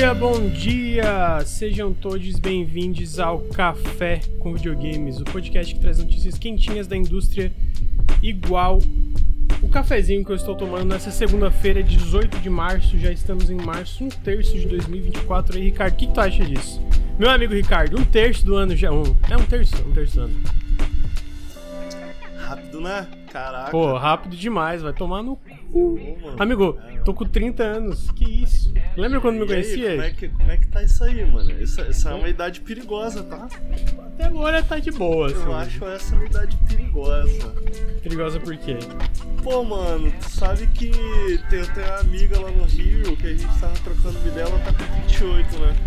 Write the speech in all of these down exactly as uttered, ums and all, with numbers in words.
dia, bom dia! Sejam todos bem-vindos ao Café com Videogames, o podcast que traz notícias quentinhas da indústria, igual o cafezinho que eu estou tomando nessa segunda-feira, dezoito de março. Já estamos em março, um terço de dois mil e vinte e quatro. Aí, Ricardo, o que, que tu acha disso? Meu amigo Ricardo, um terço do ano já... Um, é um terço, um terço do ano. Rápido, né? Caraca. Pô, rápido demais, vai tomar no cu. Pô, mano. Amigo, tô com trinta anos, que isso? Lembra quando me conhecia? Como é, que, como é que tá isso aí, mano? Isso, isso é uma idade perigosa, tá? Até agora tá de boa, assim. Eu acho essa uma idade perigosa. Perigosa por quê? Pô, mano, tu sabe que tem, tem uma amiga lá no Rio que a gente tava trocando ideia, ela tá com vinte e oito, né?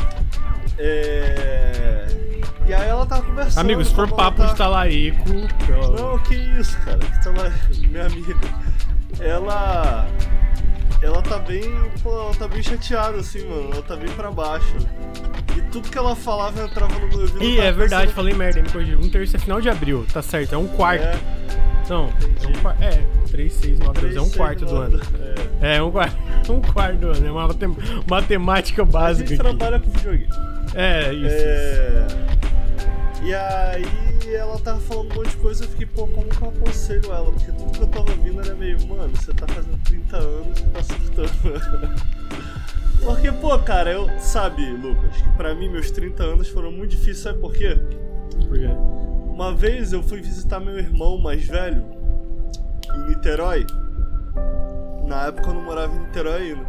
É... E aí ela tava conversando... Amigo, se for papo tá... de talarico... Eu... Não, que isso, cara. Que talarico, minha amiga. Ela... Ela tá bem... Pô, ela tá bem chateada, assim, mano. Ela tá bem pra baixo. E tudo que ela falava entrava no meu ouvido. Ih, é verdade, pensando... falei merda, me corrigiu. Um terço é final de abril, tá certo, é um quarto. É. Não, é um quarto. É, três, seis, nove, doze, é um quarto do ano. É, é um quarto, um quarto do ano. É uma matem... matemática básica. A gente aqui. trabalha com videogame. É, isso. É... E aí ela tava falando um monte de coisa, eu fiquei, pô, como que eu aconselho ela? Porque tudo que eu tava ouvindo era meio, mano, você tá fazendo trinta anos e tá surtando. Porque, pô, cara, eu... Sabe, Lucas, que pra mim meus trinta anos foram muito difíceis, sabe por quê? Por quê? Uma vez eu fui visitar meu irmão mais velho em Niterói. Na época eu não morava em Niterói ainda.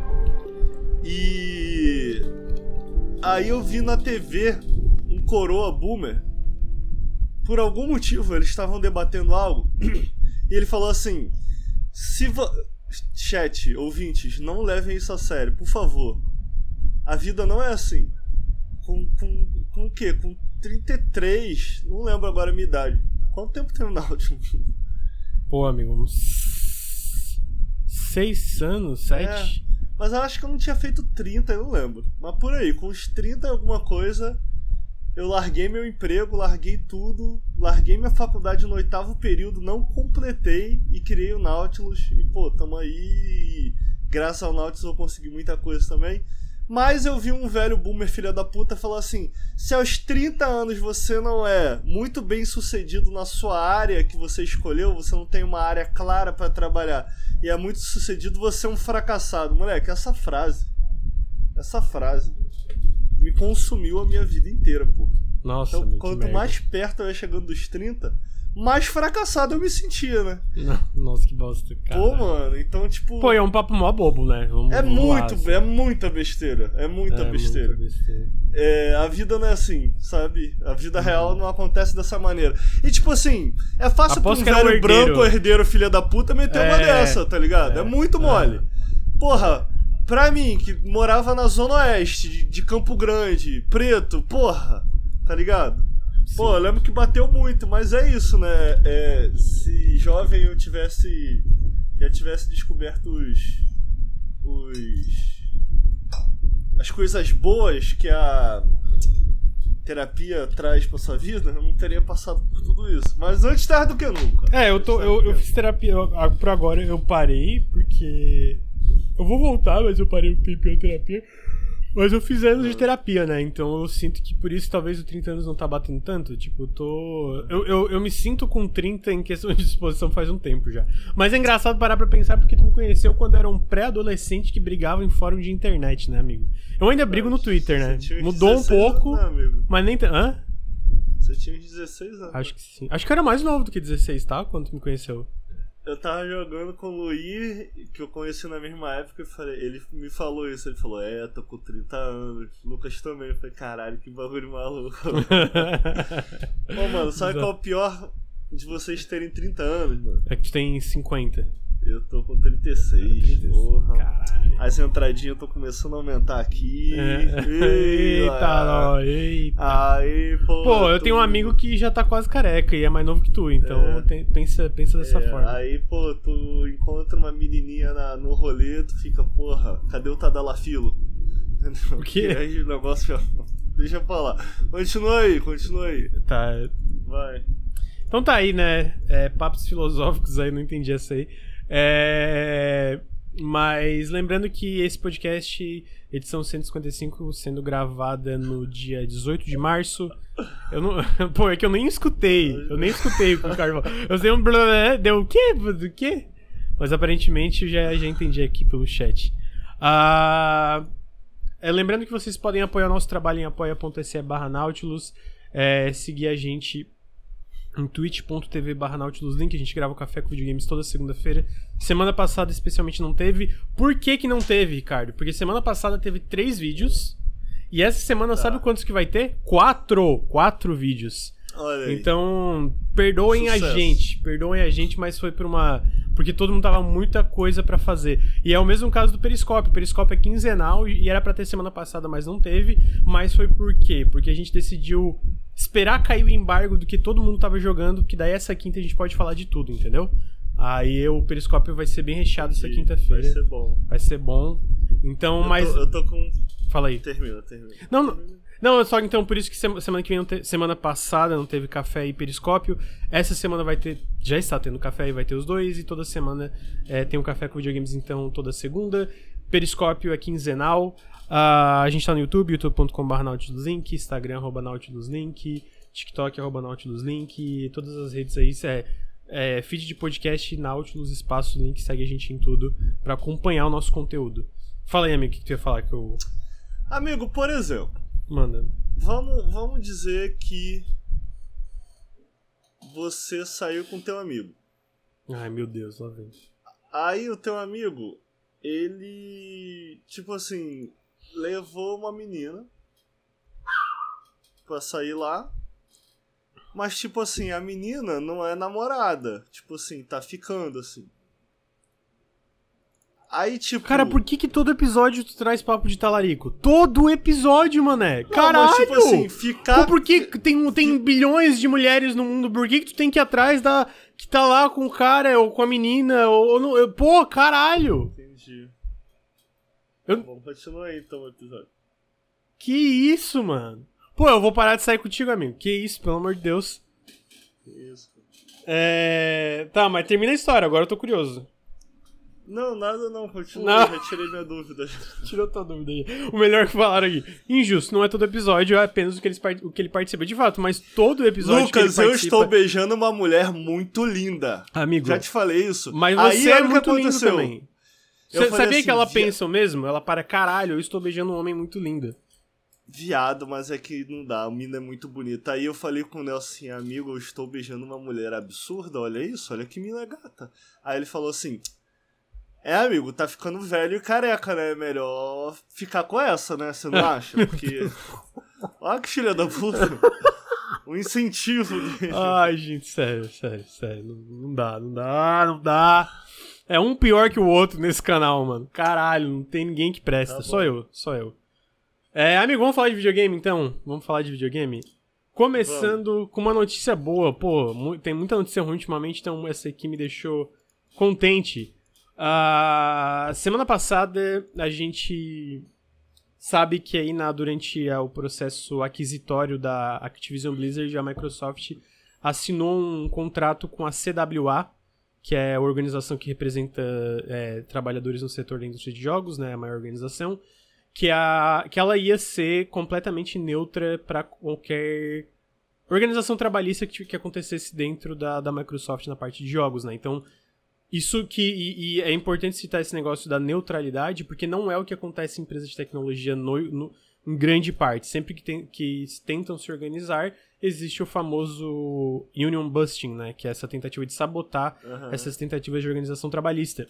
E... aí eu vi na T V um coroa boomer. Por algum motivo eles estavam debatendo algo. E ele falou assim: se vo... chat, ouvintes, não levem isso a sério, por favor. A vida não é assim. Com, com, com o quê? Com trinta e três, não lembro agora a minha idade. Quanto tempo tem o Náutico? Pô, amigo, uns seis anos, sete? É, mas eu acho que eu não tinha feito trinta, eu não lembro. Mas por aí, com uns trinta alguma coisa, eu larguei meu emprego, larguei tudo, larguei minha faculdade no oitavo período, não completei e criei o Nautilus. E pô, tamo aí, e graças ao Nautilus eu consegui muita coisa também. Mas eu vi um velho boomer filha da puta falar assim: se aos trinta anos você não é muito bem sucedido na sua área que você escolheu, você não tem uma área clara pra trabalhar e é muito sucedido, você é um fracassado. Moleque, essa frase, essa frase me consumiu a minha vida inteira, pô. Nossa, então, amigo, quanto mais perto eu ia chegando dos trinta, mais fracassado eu me sentia, né? Nossa, que bosta, cara. Pô, mano, então, tipo... Pô, é um papo mó bobo, né? Vamos, é vamos muito, lá, assim. é muita besteira. É muita é besteira. Muita besteira. É, a vida não é assim, sabe? A vida uhum. real não acontece dessa maneira. E, tipo assim, é fácil Aposto pra um velho branco, herdeiro, filha da puta, meter é, uma dessa, tá ligado? É, é muito mole. É. Porra, pra mim, que morava na Zona Oeste, de, de Campo Grande, preto, porra, tá ligado? Sim. Pô, eu lembro que bateu muito, mas é isso, né? É, se jovem eu tivesse... já tivesse descoberto os... os... as coisas boas que a terapia traz pra sua vida, eu não teria passado por tudo isso. Mas antes tarde do que nunca. É, eu, tô, eu, eu fiz terapia, eu, por agora eu parei, porque... eu vou voltar, mas eu parei um tempinho a terapia. Mas eu fiz anos de terapia, né? Então eu sinto que por isso talvez o trinta anos não tá batendo tanto. Tipo, eu tô... Eu, eu, eu me sinto com trinta em questão de disposição faz um tempo já. Mas é engraçado parar pra pensar porque tu me conheceu quando era um pré-adolescente que brigava em fórum de internet, né, amigo? Eu ainda brigo no Twitter, né? Mudou um pouco, anos, né, amigo? mas nem... T... Hã? Você tinha uns dezesseis anos. Acho que sim. Acho que eu era mais novo do que dezesseis, tá? Quando tu me conheceu. Eu tava jogando com o Luiz, que eu conheci na mesma época, e falei, ele me falou isso, ele falou, é, tô com trinta anos, Lucas também. Eu falei, caralho, que bagulho maluco. Pô, mano, sabe qual é o pior de vocês terem trinta anos, mano? É que tu tem cinquenta. Eu tô com trinta e seis, trinta e seis. Porra. Caralho. As entradinhas estão começando a aumentar aqui. É. Eita, não, eita. Aí, pô. Pô, eu tu... tenho um amigo que já tá quase careca e é mais novo que tu, então é. tem, pensa, pensa dessa é. forma. Aí, pô, tu encontra uma menininha na, no rolê, tu fica, porra, cadê o Tadalafilo? Entendeu? O quê? E aí o negócio, deixa pra lá. Continua aí, continua aí. Tá. Vai. Então tá aí, né? É, papos filosóficos aí, não entendi essa aí. É... Mas lembrando que esse podcast, edição cento e cinquenta e cinco, sendo gravada no dia dezoito de março. Eu não. Pô, é que eu nem escutei. Eu nem escutei o que o cara falou. Eu sei um blá, deu o quê? Do quê? Mas aparentemente eu já, já entendi aqui pelo chat. Ah. É, lembrando que vocês podem apoiar o nosso trabalho em apoia.se barra Nautilus, é, seguir a gente em twitch.tv barra Nautilus Link. A gente grava o Café com Videogames toda segunda-feira. Semana passada especialmente não teve. Por que que não teve, Ricardo? Porque semana passada teve três vídeos e essa semana tá. Sabe quantos que vai ter? Quatro! Quatro vídeos. Olha aí. Então, perdoem Sucesso. a gente, perdoem a gente, mas foi por uma... Porque todo mundo tava muita coisa pra fazer. E é o mesmo caso do Periscope. O Periscope é quinzenal e era pra ter semana passada, mas não teve. Mas foi por quê? Porque a gente decidiu esperar cair o embargo do que todo mundo tava jogando, que daí essa quinta a gente pode falar de tudo, entendeu? Aí o Periscope vai ser bem recheado essa quinta-feira. Vai ser bom. Vai ser bom. Então, eu mas... Tô, eu tô com... Fala aí. Termina, termina. Não, não... Não, só então por isso que semana que vem, não te, semana passada não teve café e periscópio. Essa semana vai ter, já está tendo café e vai ter os dois. E toda semana é, tem um café com videogames, então toda segunda. Periscópio é quinzenal. Uh, a gente tá no YouTube, youtube ponto com barra nautiluslink, Instagram, arroba nautiluslink, TikTok, arroba nautiluslink, todas as redes aí, é, é feed de podcast, Nautilus, espaço, link, segue a gente em tudo pra acompanhar o nosso conteúdo. Fala aí, amigo, o que tu ia falar que eu... Amigo, por exemplo... Manda. Vamos, vamos dizer que você saiu com teu amigo. Ai, meu Deus, lá vem. Aí o teu amigo, ele, tipo assim, levou uma menina pra sair lá. Mas, tipo assim, a menina não é namorada. Tipo assim, tá ficando, assim. Aí, tipo... Cara, por que que todo episódio tu traz papo de talarico? Todo episódio, mané! Caralho! Mas, tipo assim, ficar... Pô, por que tem, tem bilhões de mulheres no mundo? Por que que tu tem que ir atrás da... Que tá lá com o cara, ou com a menina, ou... ou pô, caralho! Entendi. Eu... Vamos continuar aí, então, o episódio. Que isso, mano? Pô, eu vou parar de sair contigo, amigo. Que isso, pelo amor de Deus. Que isso. É... Tá, mas termina a história, agora eu tô curioso. Não, nada não, continua, não. já tirei minha dúvida. Tirou tua dúvida aí. O melhor que falaram aqui. Injusto, não é todo episódio, é apenas o que, eles, o que ele participa. De fato, mas todo episódio Lucas, que ele participa... eu estou beijando uma mulher muito linda. Amigo. Já te falei isso. Mas você aí, é muito lindo também. Você sabia assim, que ela via... pensa mesmo? Ela para, caralho, eu estou beijando um homem muito lindo. Viado, mas é que não dá, a mina é muito bonita. Aí eu falei com o Nelson assim, amigo, eu estou beijando uma mulher absurda, olha isso, olha que mina gata. Aí ele falou assim... É, amigo, tá ficando velho e careca, né? Melhor ficar com essa, né? Você não acha? Porque... Olha que filha da puta. Um incentivo dele. Ai, gente, sério, sério, sério. Não, não dá, não dá, não dá. É um pior que o outro nesse canal, mano. Caralho, não tem ninguém que presta. Tá só eu, só eu. É, amigo, vamos falar de videogame, então? Vamos falar de videogame? Começando vamos. com uma notícia boa. Pô, tem muita notícia ruim ultimamente, então essa aqui me deixou contente. Uh, semana passada a gente sabe que aí na, durante uh, o processo aquisitório da Activision Blizzard, a Microsoft assinou um contrato com a C W A, que é a organização que representa é, trabalhadores no setor da indústria de jogos, né, a maior organização, que, a, que ela ia ser completamente neutra para qualquer organização trabalhista que, que acontecesse dentro da, da Microsoft na parte de jogos, né, então... Isso que, e, e é importante citar esse negócio da neutralidade, porque não é o que acontece em empresas de tecnologia no, no, em grande parte. Sempre que, tem, que tentam se organizar, existe o famoso union busting, né? Que é essa tentativa de sabotar uhum. essas tentativas de organização trabalhista.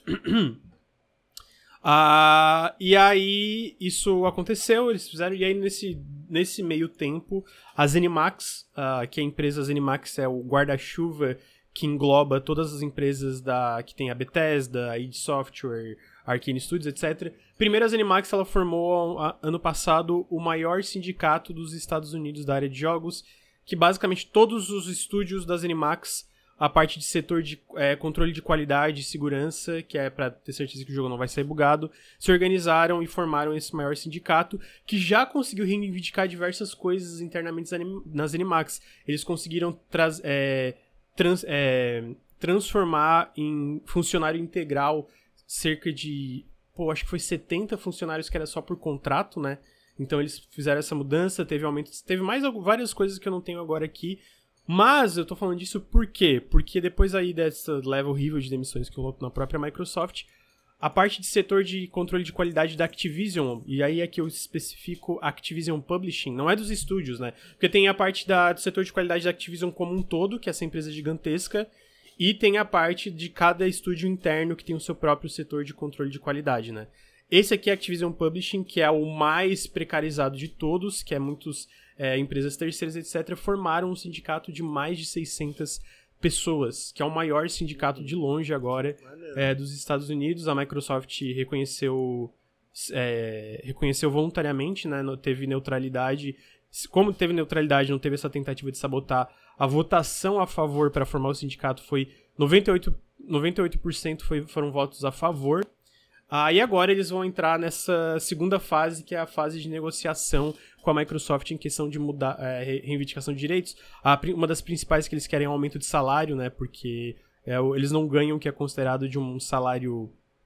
ah, e aí, isso aconteceu, eles fizeram, e aí nesse, nesse meio tempo, a ZeniMax, uh, que é a empresa ZeniMax, é o guarda-chuva que engloba todas as empresas da, que tem a Bethesda, a id Software, Arcane Studios, etcétera. Primeiro, a ZeniMax ela formou, a, ano passado, o maior sindicato dos Estados Unidos da área de jogos, que basicamente todos os estúdios da ZeniMax, a parte de setor de é, controle de qualidade e segurança, que é para ter certeza que o jogo não vai sair bugado, se organizaram e formaram esse maior sindicato, que já conseguiu reivindicar diversas coisas internamente na ZeniMax. Eles conseguiram trazer... É, Trans, é, transformar em funcionário integral cerca de, pô, acho que foi setenta funcionários que era só por contrato, né? Então eles fizeram essa mudança, teve aumento, teve mais várias coisas que eu não tenho agora aqui, mas eu tô falando disso por quê? Porque depois aí dessa leva horrível de demissões que rolou na própria Microsoft, a parte de setor de controle de qualidade da Activision, e aí aqui eu especifico Activision Publishing, não é dos estúdios, né? Porque tem a parte da, do setor de qualidade da Activision como um todo, que é essa empresa gigantesca, e tem a parte de cada estúdio interno que tem o seu próprio setor de controle de qualidade, né? Esse aqui é Activision Publishing, que é o mais precarizado de todos, que é muitas é, empresas terceiras, etcétera, formaram um sindicato de mais de seiscentas pessoas, que é o maior sindicato de longe agora é, dos Estados Unidos. A Microsoft reconheceu, é, reconheceu voluntariamente, né, teve neutralidade. Como teve neutralidade, não teve essa tentativa de sabotar, a votação a favor para formar o sindicato foi noventa e oito, noventa e oito por cento foi, foram votos a favor. Ah, e agora eles vão entrar nessa segunda fase, que é a fase de negociação com a Microsoft em questão de mudar, é, reivindicação de direitos. A, uma das principais que eles querem é um aumento de salário, né? Porque é, eles não ganham o que é considerado de um salário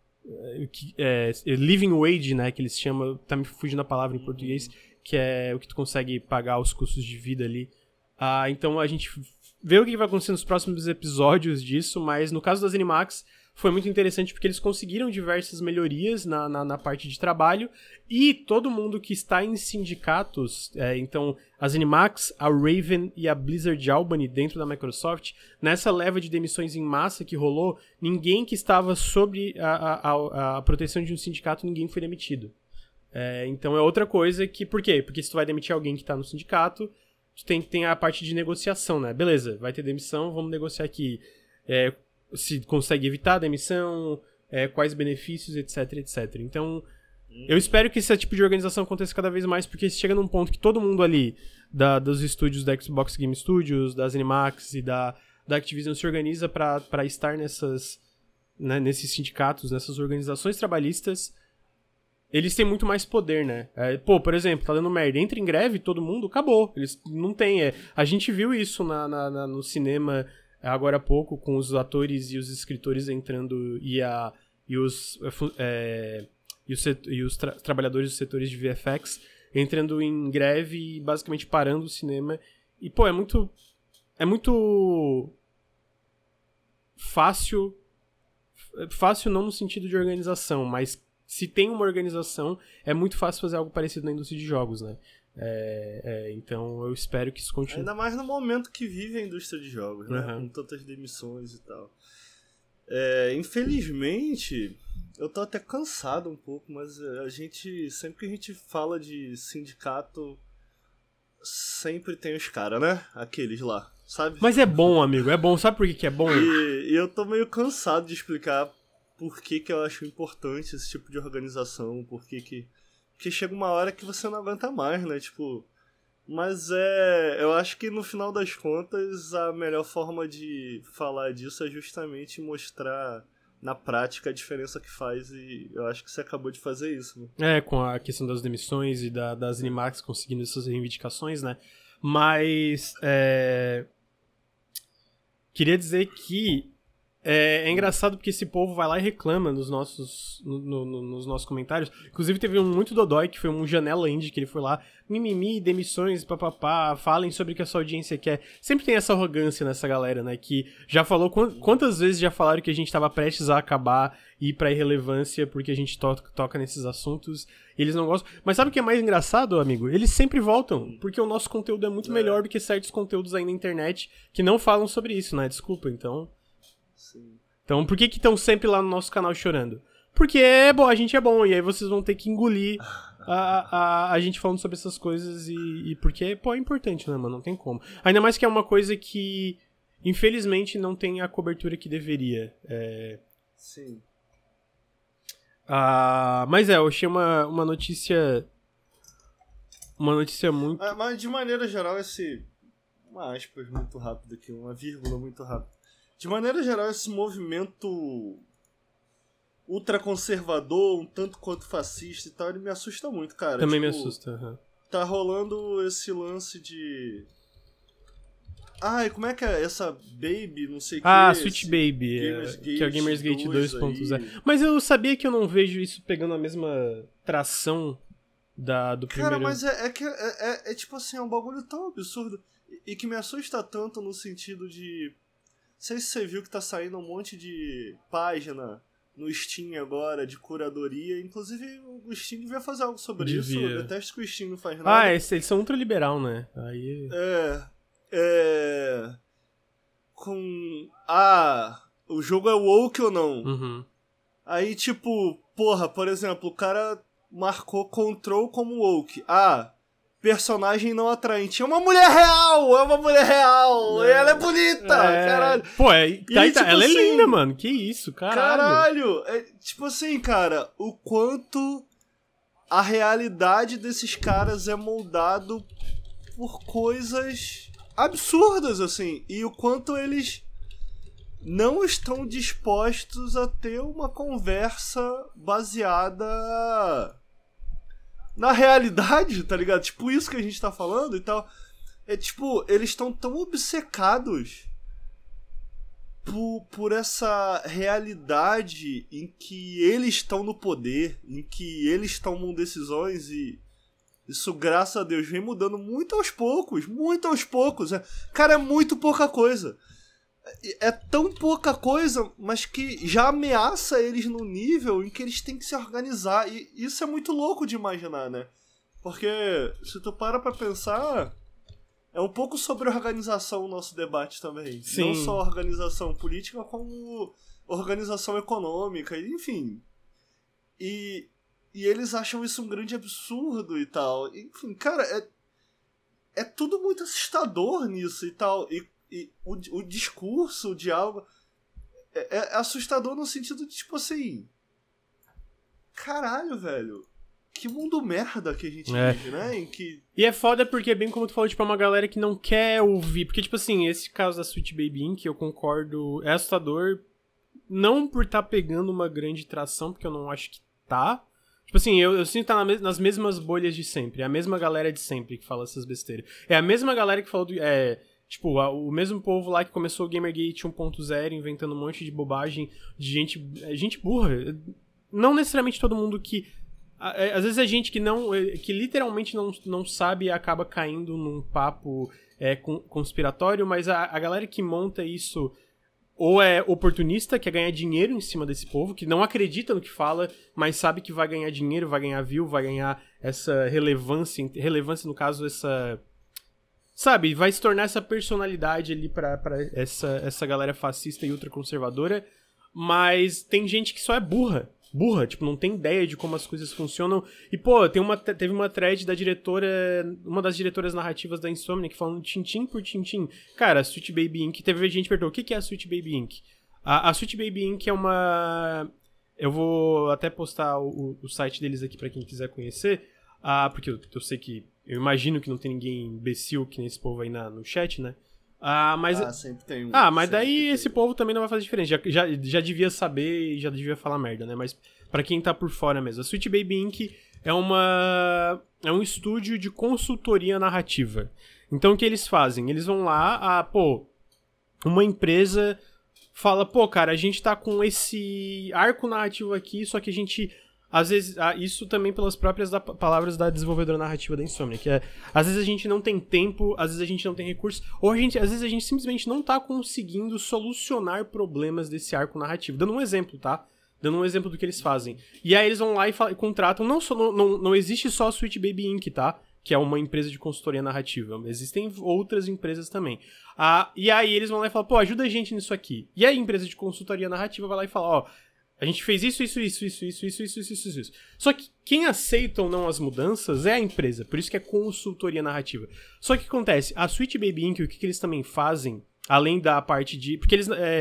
é, é, living wage, né? Que eles chamam, tá me fugindo a palavra em português, que é o que tu consegue pagar os custos de vida ali. Ah, então a gente vê o que vai acontecer nos próximos episódios disso, mas no caso das Animax foi muito interessante porque eles conseguiram diversas melhorias na, na, na parte de trabalho, e todo mundo que está em sindicatos, é, então as Animax, a Raven e a Blizzard Albany dentro da Microsoft, nessa leva de demissões em massa que rolou, ninguém que estava sob a, a, a proteção de um sindicato, ninguém foi demitido. É, então é outra coisa que... Por quê? Porque se tu vai demitir alguém que está no sindicato, tu tem, tem a parte de negociação, né? Beleza, vai ter demissão, vamos negociar aqui... É, se consegue evitar a demissão, é, quais benefícios, etc, etcétera. Então, hum. eu espero que esse tipo de organização aconteça cada vez mais, porque chega num ponto que todo mundo ali, da, dos estúdios da Xbox Game Studios, das Animax e da, da Activision se organiza para estar nessas, né, nesses sindicatos, nessas organizações trabalhistas. Eles têm muito mais poder, né? É, pô, por exemplo, tá dando merda, entra em greve, todo mundo, acabou. Eles não tem. É, a gente viu isso na, na, na, no cinema agora há pouco, com os atores e os escritores entrando e, a, e os, é, e os, e os tra- trabalhadores dos setores de V F X entrando em greve e basicamente parando o cinema. E, pô, é muito... É muito... Fácil... Fácil não no sentido de organização, mas se tem uma organização, é muito fácil fazer algo parecido na indústria de jogos, né? É, é, então eu espero que isso continue. Ainda mais no momento que vive a indústria de jogos, né? Uhum. Com tantas demissões e tal. É, infelizmente, eu tô até cansado um pouco, mas a gente, sempre que a gente fala de sindicato, sempre tem os caras, né? Aqueles lá, sabe? Mas é bom, amigo, é bom. Sabe por que que é bom? E, e eu tô meio cansado de explicar por que que eu acho importante esse tipo de organização, por que que... Porque chega uma hora que você não aguenta mais, né? Tipo... Mas é... Eu acho que no final das contas, a melhor forma de falar disso é justamente mostrar na prática a diferença que faz, e eu acho que você acabou de fazer isso, né? É, com a questão das demissões e da, das Animax conseguindo essas reivindicações, né? Mas... É... Queria dizer que É, é engraçado porque esse povo vai lá e reclama nos nossos, no, no, nos nossos comentários. Inclusive teve um muito dodói, que foi um Janela Indie, que ele foi lá, mimimi, demissões, papapá, falem sobre o que a sua audiência quer. Sempre tem essa arrogância nessa galera, né, que já falou, quantas vezes já falaram que a gente tava prestes a acabar e ir pra irrelevância porque a gente to- toca nesses assuntos e eles não gostam. Mas sabe o que é mais engraçado, amigo? Eles sempre voltam, porque o nosso conteúdo é muito é. melhor do que certos conteúdos aí na internet que não falam sobre isso, né, desculpa, então... Sim. Então, por que que estão sempre lá no nosso canal chorando? Porque é bom, a gente é bom, e aí vocês vão ter que engolir a, a, a gente falando sobre essas coisas, e, e porque, pô, é importante, né, mano? Não tem como. Ainda mais que é uma coisa que, infelizmente, não tem a cobertura que deveria. É... Sim. Ah, mas é, eu achei uma, uma notícia... Uma notícia muito... Ah, mas, de maneira geral, esse... Uma aspas muito rápido aqui, uma vírgula muito rápida. De maneira geral, esse movimento ultraconservador, um tanto quanto fascista e tal, ele me assusta muito, cara. Também tipo, me assusta. Uhum. Tá rolando esse lance de... Ai, como é que é essa Baby, não sei o que. Ah, Sweet Baby, Gamers que é o Gamersgate dois ponto zero. aí. Mas eu sabia que eu não vejo isso pegando a mesma tração da, do Cara, primeiro... mas é, é que é, é, é tipo assim, é um bagulho tão absurdo e, e que me assusta tanto no sentido de... Não sei se você viu que tá saindo um monte de página no Steam agora de curadoria. Inclusive o Steam devia fazer algo sobre Devia. isso. Eu detesto que o Steam não faz nada. Ah, eles, eles são ultraliberal, né? Aí... É... É... Com... Ah... O jogo é woke ou não? Uhum. Aí, tipo... Porra, por exemplo, o cara marcou Control como woke. Ah... Personagem não atraente. É uma mulher real! É uma mulher real! É. Ela é bonita! É... Caralho! Pô, é... tá, aí, tá, tipo ela assim, é linda, mano. Que isso, caralho. Caralho! É, tipo assim, cara, o quanto a realidade desses caras é moldado por coisas absurdas, assim. E o quanto eles não estão dispostos a ter uma conversa baseada na realidade, tá ligado? Tipo isso que a gente tá falando e tal. É tipo, eles estão tão obcecados por, por essa realidade em que eles estão no poder, em que eles tomam decisões e isso, graças a Deus, vem mudando muito aos poucos, muito aos poucos. É, cara, é muito pouca coisa. É tão pouca coisa, mas que já ameaça eles no nível em que eles têm que se organizar. E isso é muito louco de imaginar, né? Porque se tu para pra pensar, é um pouco sobre organização o nosso debate também. Sim. Não só organização política, como organização econômica, enfim. E, e eles acham isso um grande absurdo e tal. Enfim, cara, é, é tudo muito assustador nisso e tal. E E o, o discurso, o diálogo é, é assustador no sentido de, tipo assim, caralho, velho, que mundo merda que a gente É. vive, né? Em que... E é foda porque, bem como tu falou, tipo, é uma galera que não quer ouvir. Porque, tipo assim, esse caso da Sweet Baby Incorporated, eu concordo, é assustador. Não por tá pegando uma grande tração, porque eu não acho que tá. Tipo assim, eu, eu sinto que tá na mes- nas mesmas bolhas de sempre. É a mesma galera de sempre que fala essas besteiras. É a mesma galera que falou do... É, tipo, a, o mesmo povo lá que começou o Gamergate um ponto zero, inventando um monte de bobagem, de gente, gente burra. Não necessariamente todo mundo que... Às vezes é gente que não que literalmente não, não sabe e acaba caindo num papo é, conspiratório, mas a, a galera que monta isso ou é oportunista, quer ganhar dinheiro em cima desse povo, que não acredita no que fala, mas sabe que vai ganhar dinheiro, vai ganhar view, vai ganhar essa relevância, relevância no caso, essa... Sabe, vai se tornar essa personalidade ali pra, pra essa, essa galera fascista e ultraconservadora, mas tem gente que só é burra. Burra, tipo, não tem ideia de como as coisas funcionam. E, pô, tem uma, teve uma thread da diretora, uma das diretoras narrativas da Insomniac falando tintim por tintim. Cara, a Sweet Baby Incorporated, teve gente que perguntou, o que é a Sweet Baby Incorporated? A, a Sweet Baby Incorporated é uma... Eu vou até postar o, o site deles aqui pra quem quiser conhecer, ah, porque eu, eu sei que... Eu imagino que não tem ninguém imbecil que nem esse povo aí na, no chat, né? Ah, mas... Ah, sempre tem um. Ah, mas daí tem. esse povo também não vai fazer diferença. Já, já, já devia saber e já devia falar merda, né? Mas pra quem tá por fora mesmo. A Sweet Baby Incorporated é uma... É um estúdio de consultoria narrativa. Então o que eles fazem? Eles vão lá, ah, pô... Uma empresa fala, pô, cara, a gente tá com esse arco narrativo aqui, só que a gente... Às vezes, ah, isso também pelas próprias da, palavras da desenvolvedora narrativa da Insomniac, que é, às vezes a gente não tem tempo, às vezes a gente não tem recursos, ou a gente, às vezes a gente simplesmente não tá conseguindo solucionar problemas desse arco narrativo. Dando um exemplo, tá? Dando um exemplo do que eles fazem. E aí eles vão lá e, fa- e contratam, não, só, não, não, não existe só a Sweet Baby Incorporated, tá? Que é uma empresa de consultoria narrativa. Existem outras empresas também. Ah, e aí eles vão lá e falam, pô, ajuda a gente nisso aqui. E aí a empresa de consultoria narrativa vai lá e fala, ó, a gente fez isso, isso, isso, isso, isso, isso, isso, isso, isso, isso. Só que quem aceita ou não as mudanças é a empresa. Por isso que é consultoria narrativa. Só que o que acontece? A Sweet Baby Incorporated, o que, que eles também fazem, além da parte de... Porque eles... É,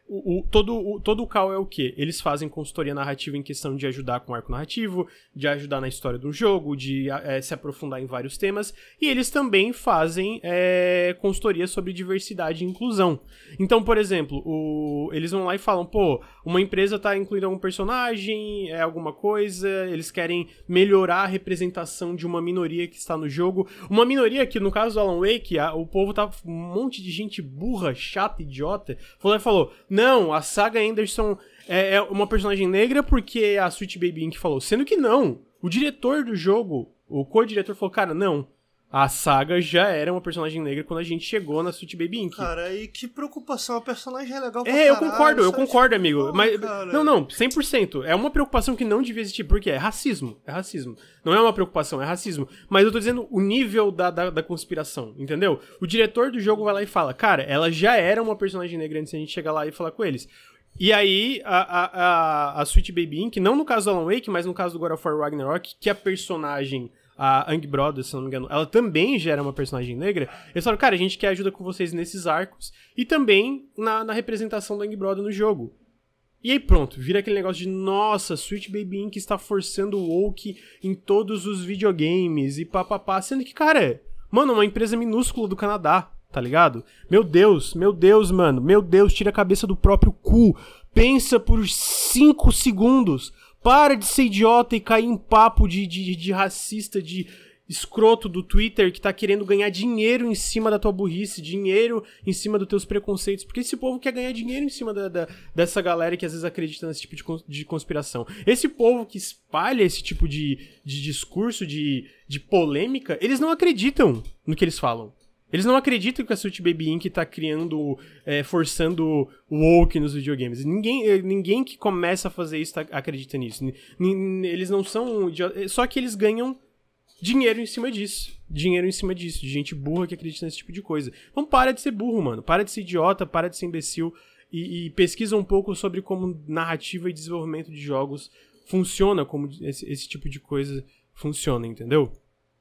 O, o, todo, o, todo o Call é o quê? Eles fazem consultoria narrativa em questão de ajudar com o arco narrativo, de ajudar na história do jogo, de é, se aprofundar em vários temas, e eles também fazem é, consultoria sobre diversidade e inclusão. Então, por exemplo, o, eles vão lá e falam, pô, uma empresa tá incluindo algum personagem, é alguma coisa, eles querem melhorar a representação de uma minoria que está no jogo. Uma minoria que, no caso do Alan Wake, a, o povo tá um monte de gente burra, chata, idiota, falou e falou, não, a Saga Anderson é, é uma personagem negra porque a Sweet Baby Inc falou. Sendo que não. O diretor do jogo, o co-diretor falou, cara, não. A Saga já era uma personagem negra quando a gente chegou na Sweet Baby Inc. Cara, e que preocupação, a personagem é legal pra É, eu caralho, concordo, eu sabe? concordo, amigo. Pô, mas cara. Não, não, cem por cento. É uma preocupação que não devia existir, porque é racismo, é racismo. Não é uma preocupação, é racismo. Mas eu tô dizendo o nível da, da, da conspiração, entendeu? O diretor do jogo vai lá e fala, cara, ela já era uma personagem negra antes de a gente chegar lá e falar com eles. E aí, a, a, a, a Sweet Baby Inc, não no caso do Alan Wake, mas no caso do God of War Ragnarok, que a personagem, a Ang Brothers, se não me engano, ela também já era uma personagem negra. Eles falaram, cara, a gente quer ajuda com vocês nesses arcos e também na, na representação da Ang Brother no jogo. E aí pronto, vira aquele negócio de, nossa, Sweet Baby Inc está forçando o woke em todos os videogames e papapá, sendo que, cara, mano, uma empresa minúscula do Canadá, tá ligado? Meu Deus, meu Deus, mano, meu Deus, tira a cabeça do próprio cu, pensa por cinco segundos, para de ser idiota e cair em papo de, de, de racista, de escroto do Twitter que tá querendo ganhar dinheiro em cima da tua burrice, dinheiro em cima dos teus preconceitos, porque esse povo quer ganhar dinheiro em cima da, da, dessa galera que às vezes acredita nesse tipo de, cons- de conspiração. Esse povo que espalha esse tipo de, de discurso, de, de polêmica, eles não acreditam no que eles falam. Eles não acreditam que a Sweet Baby Inc tá criando, é, forçando o woke nos videogames. Ninguém, ninguém que começa a fazer isso tá, acredita nisso. N- n- eles não são idiotas, só que eles ganham dinheiro em cima disso. Dinheiro em cima disso. De gente burra que acredita nesse tipo de coisa. Então para de ser burro, mano. Para de ser idiota, para de ser imbecil. E, e pesquisa um pouco sobre como narrativa e desenvolvimento de jogos funciona, como esse, esse tipo de coisa funciona, entendeu?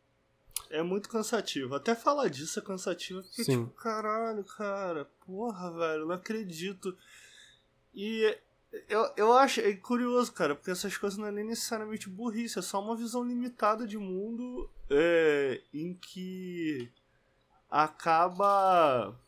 É muito cansativo. Até falar disso é cansativo. Porque, Sim. tipo, caralho, cara. Porra, velho, não acredito. E eu, eu acho é curioso, cara, porque essas coisas não é nem necessariamente burrice, é só uma visão limitada de mundo é, em que acaba...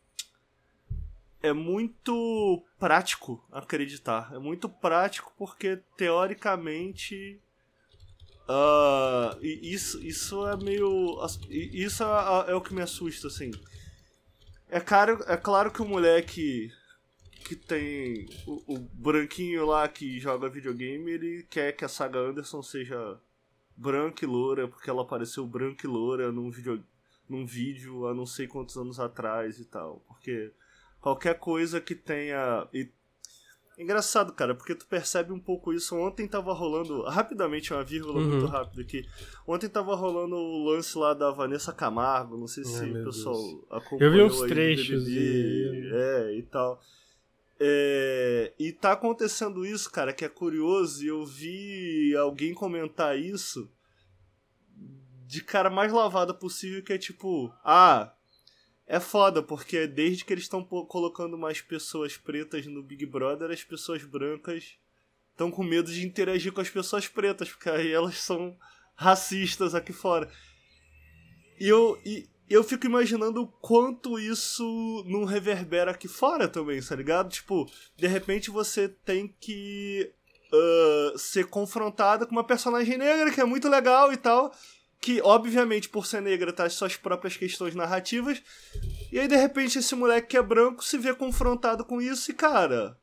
É muito prático acreditar. É muito prático porque, teoricamente... Uh, isso, isso é meio... Isso é, é o que me assusta, assim. É claro, é claro que o moleque que tem o, o branquinho lá que joga videogame, ele quer que a Saga Anderson seja branca e loura, porque ela apareceu branca e loura num, video, num vídeo há não sei quantos anos atrás e tal. Porque qualquer coisa que tenha... E, engraçado, cara, porque tu percebe um pouco isso. Ontem tava rolando, rapidamente, uma vírgula uhum. muito rápida aqui. Ontem tava rolando o lance lá da Vanessa Camargo, não sei se Ai, o pessoal Deus. acompanhou. Eu vi uns aí trechos e... É, e tal. É, e tá acontecendo isso, cara, que é curioso, e eu vi alguém comentar isso de cara mais lavada possível, que é tipo, ah... É foda, porque desde que eles estão colocando mais pessoas pretas no Big Brother, as pessoas brancas estão com medo de interagir com as pessoas pretas, porque aí elas são racistas aqui fora. E eu, e, eu fico imaginando o quanto isso não reverbera aqui fora também, tá ligado? Tipo, de repente você tem que uh, ser confrontada com uma personagem negra, que é muito legal e tal... Que, obviamente, por ser negra, tá as suas próprias questões narrativas. E aí, de repente, esse moleque que é branco se vê confrontado com isso e, cara...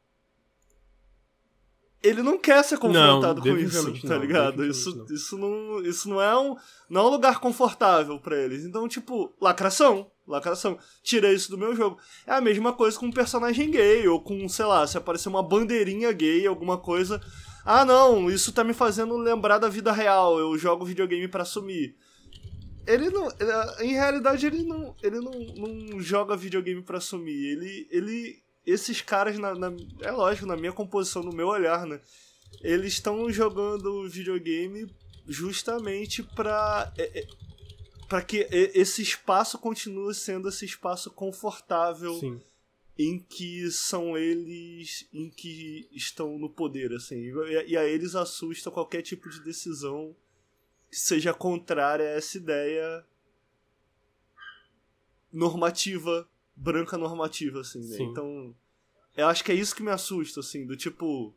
Ele não quer ser confrontado não, com isso, tá não, ligado? Isso não. Isso, não, isso não, é um, não é um lugar confortável pra eles. Então, tipo, lacração. Lacração. Tira isso do meu jogo. É a mesma coisa com um personagem gay, ou com, sei lá, se aparecer uma bandeirinha gay, alguma coisa... Ah, não, isso tá me fazendo lembrar da vida real, eu jogo videogame pra sumir. Ele não... Ele, em realidade, ele não, ele não, não joga videogame pra sumir. Ele... ele esses caras, na, na, é lógico, na minha composição, no meu olhar, né? Eles estão jogando videogame justamente pra... É, é, pra que esse espaço continue sendo esse espaço confortável... Sim. em que são eles em que estão no poder, assim, e, e a eles assusta qualquer tipo de decisão que seja contrária a essa ideia normativa, branca normativa, assim, né? Sim. Então, eu acho que é isso que me assusta, assim, do tipo...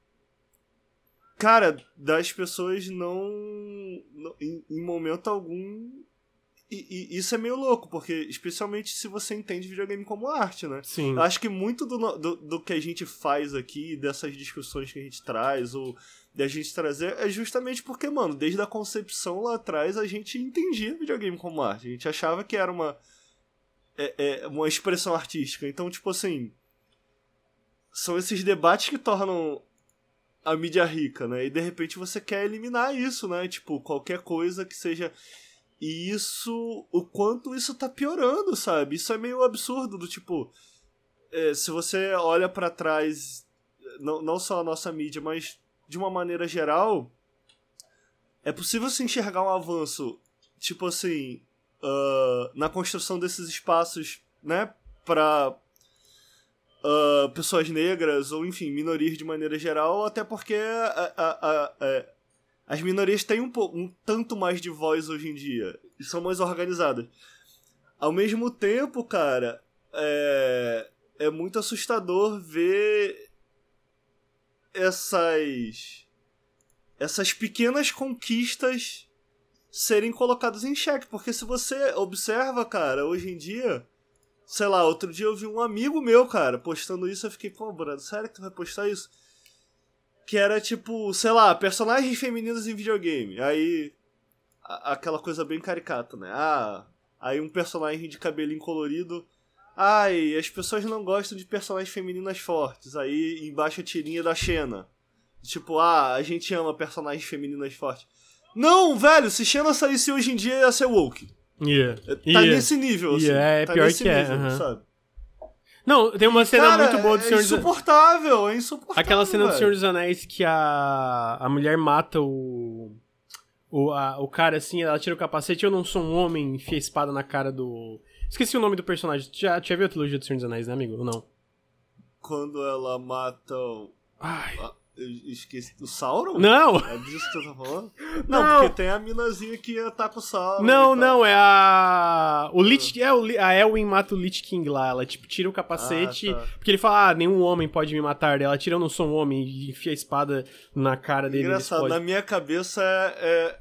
Cara, das pessoas não... não em, em momento algum... E, e isso é meio louco, porque especialmente se você entende videogame como arte, né? Sim. Eu acho que muito do, do, do que a gente faz aqui, dessas discussões que a gente traz, ou da gente trazer, é justamente porque, mano, desde a concepção lá atrás, a gente entendia videogame como arte. A gente achava que era uma, é, é, uma expressão artística. Então, tipo assim, são esses debates que tornam a mídia rica, né? E de repente você quer eliminar isso, né? Tipo, qualquer coisa que seja... E isso, o quanto isso tá piorando, sabe? Isso é meio absurdo, do tipo, é, se você olha pra trás, não, não só a nossa mídia, mas de uma maneira geral, é possível se enxergar um avanço, tipo assim, uh, na construção desses espaços, né, pra uh, pessoas negras, ou enfim, minorias de maneira geral, até porque a, a, a, a as minorias têm um, um tanto mais de voz hoje em dia. E são mais organizadas. Ao mesmo tempo, cara, é, é muito assustador ver essas, essas pequenas conquistas serem colocadas em xeque. Porque se você observa, cara, hoje em dia... Sei lá, outro dia eu vi um amigo meu, cara, postando isso. Eu fiquei, pô, Brando, sério que tu vai postar isso? Que era tipo, sei lá, personagens femininos em videogame. Aí, a, aquela coisa bem caricata, né? Ah, aí um personagem de cabelinho colorido. Ai, as pessoas não gostam de personagens femininas fortes. Aí, embaixo a tirinha da Xena. Tipo, ah, a gente ama personagens femininas fortes. Não, velho, se Xena saísse hoje em dia, ia ser woke. Yeah. Tá yeah. nesse nível, assim. Yeah, é tá pior nesse que é, nível, uh-huh. sabe? Não, tem uma cena Cara, muito boa do é Senhor dos Anéis. insuportável, é insuportável. Aquela cena velho. do Senhor dos Anéis que a, a mulher mata o. O, a, o cara assim, ela tira o capacete. Eu não sou um homem, enfia a espada na cara do. Esqueci o nome do personagem. Já, já viu a trilogia do Senhor dos Anéis, né, amigo? Ou não? Quando ela mata o... Ai. Ah, eu esqueci. O Sauron? Não! É disso que tu tá falando? Não, Não. porque tem a minazinha que ataca o Sauron. Não, e tal. não, é a. O Lich. É, o, Li- a Elwyn mata o Lich King lá. Ela, tipo, tira o capacete. Ah, tá. Porque ele fala, ah, nenhum homem pode me matar. Daí ela tira, eu não sou um homem. E enfia a espada na cara dele. Engraçado, ele na explode. minha cabeça é,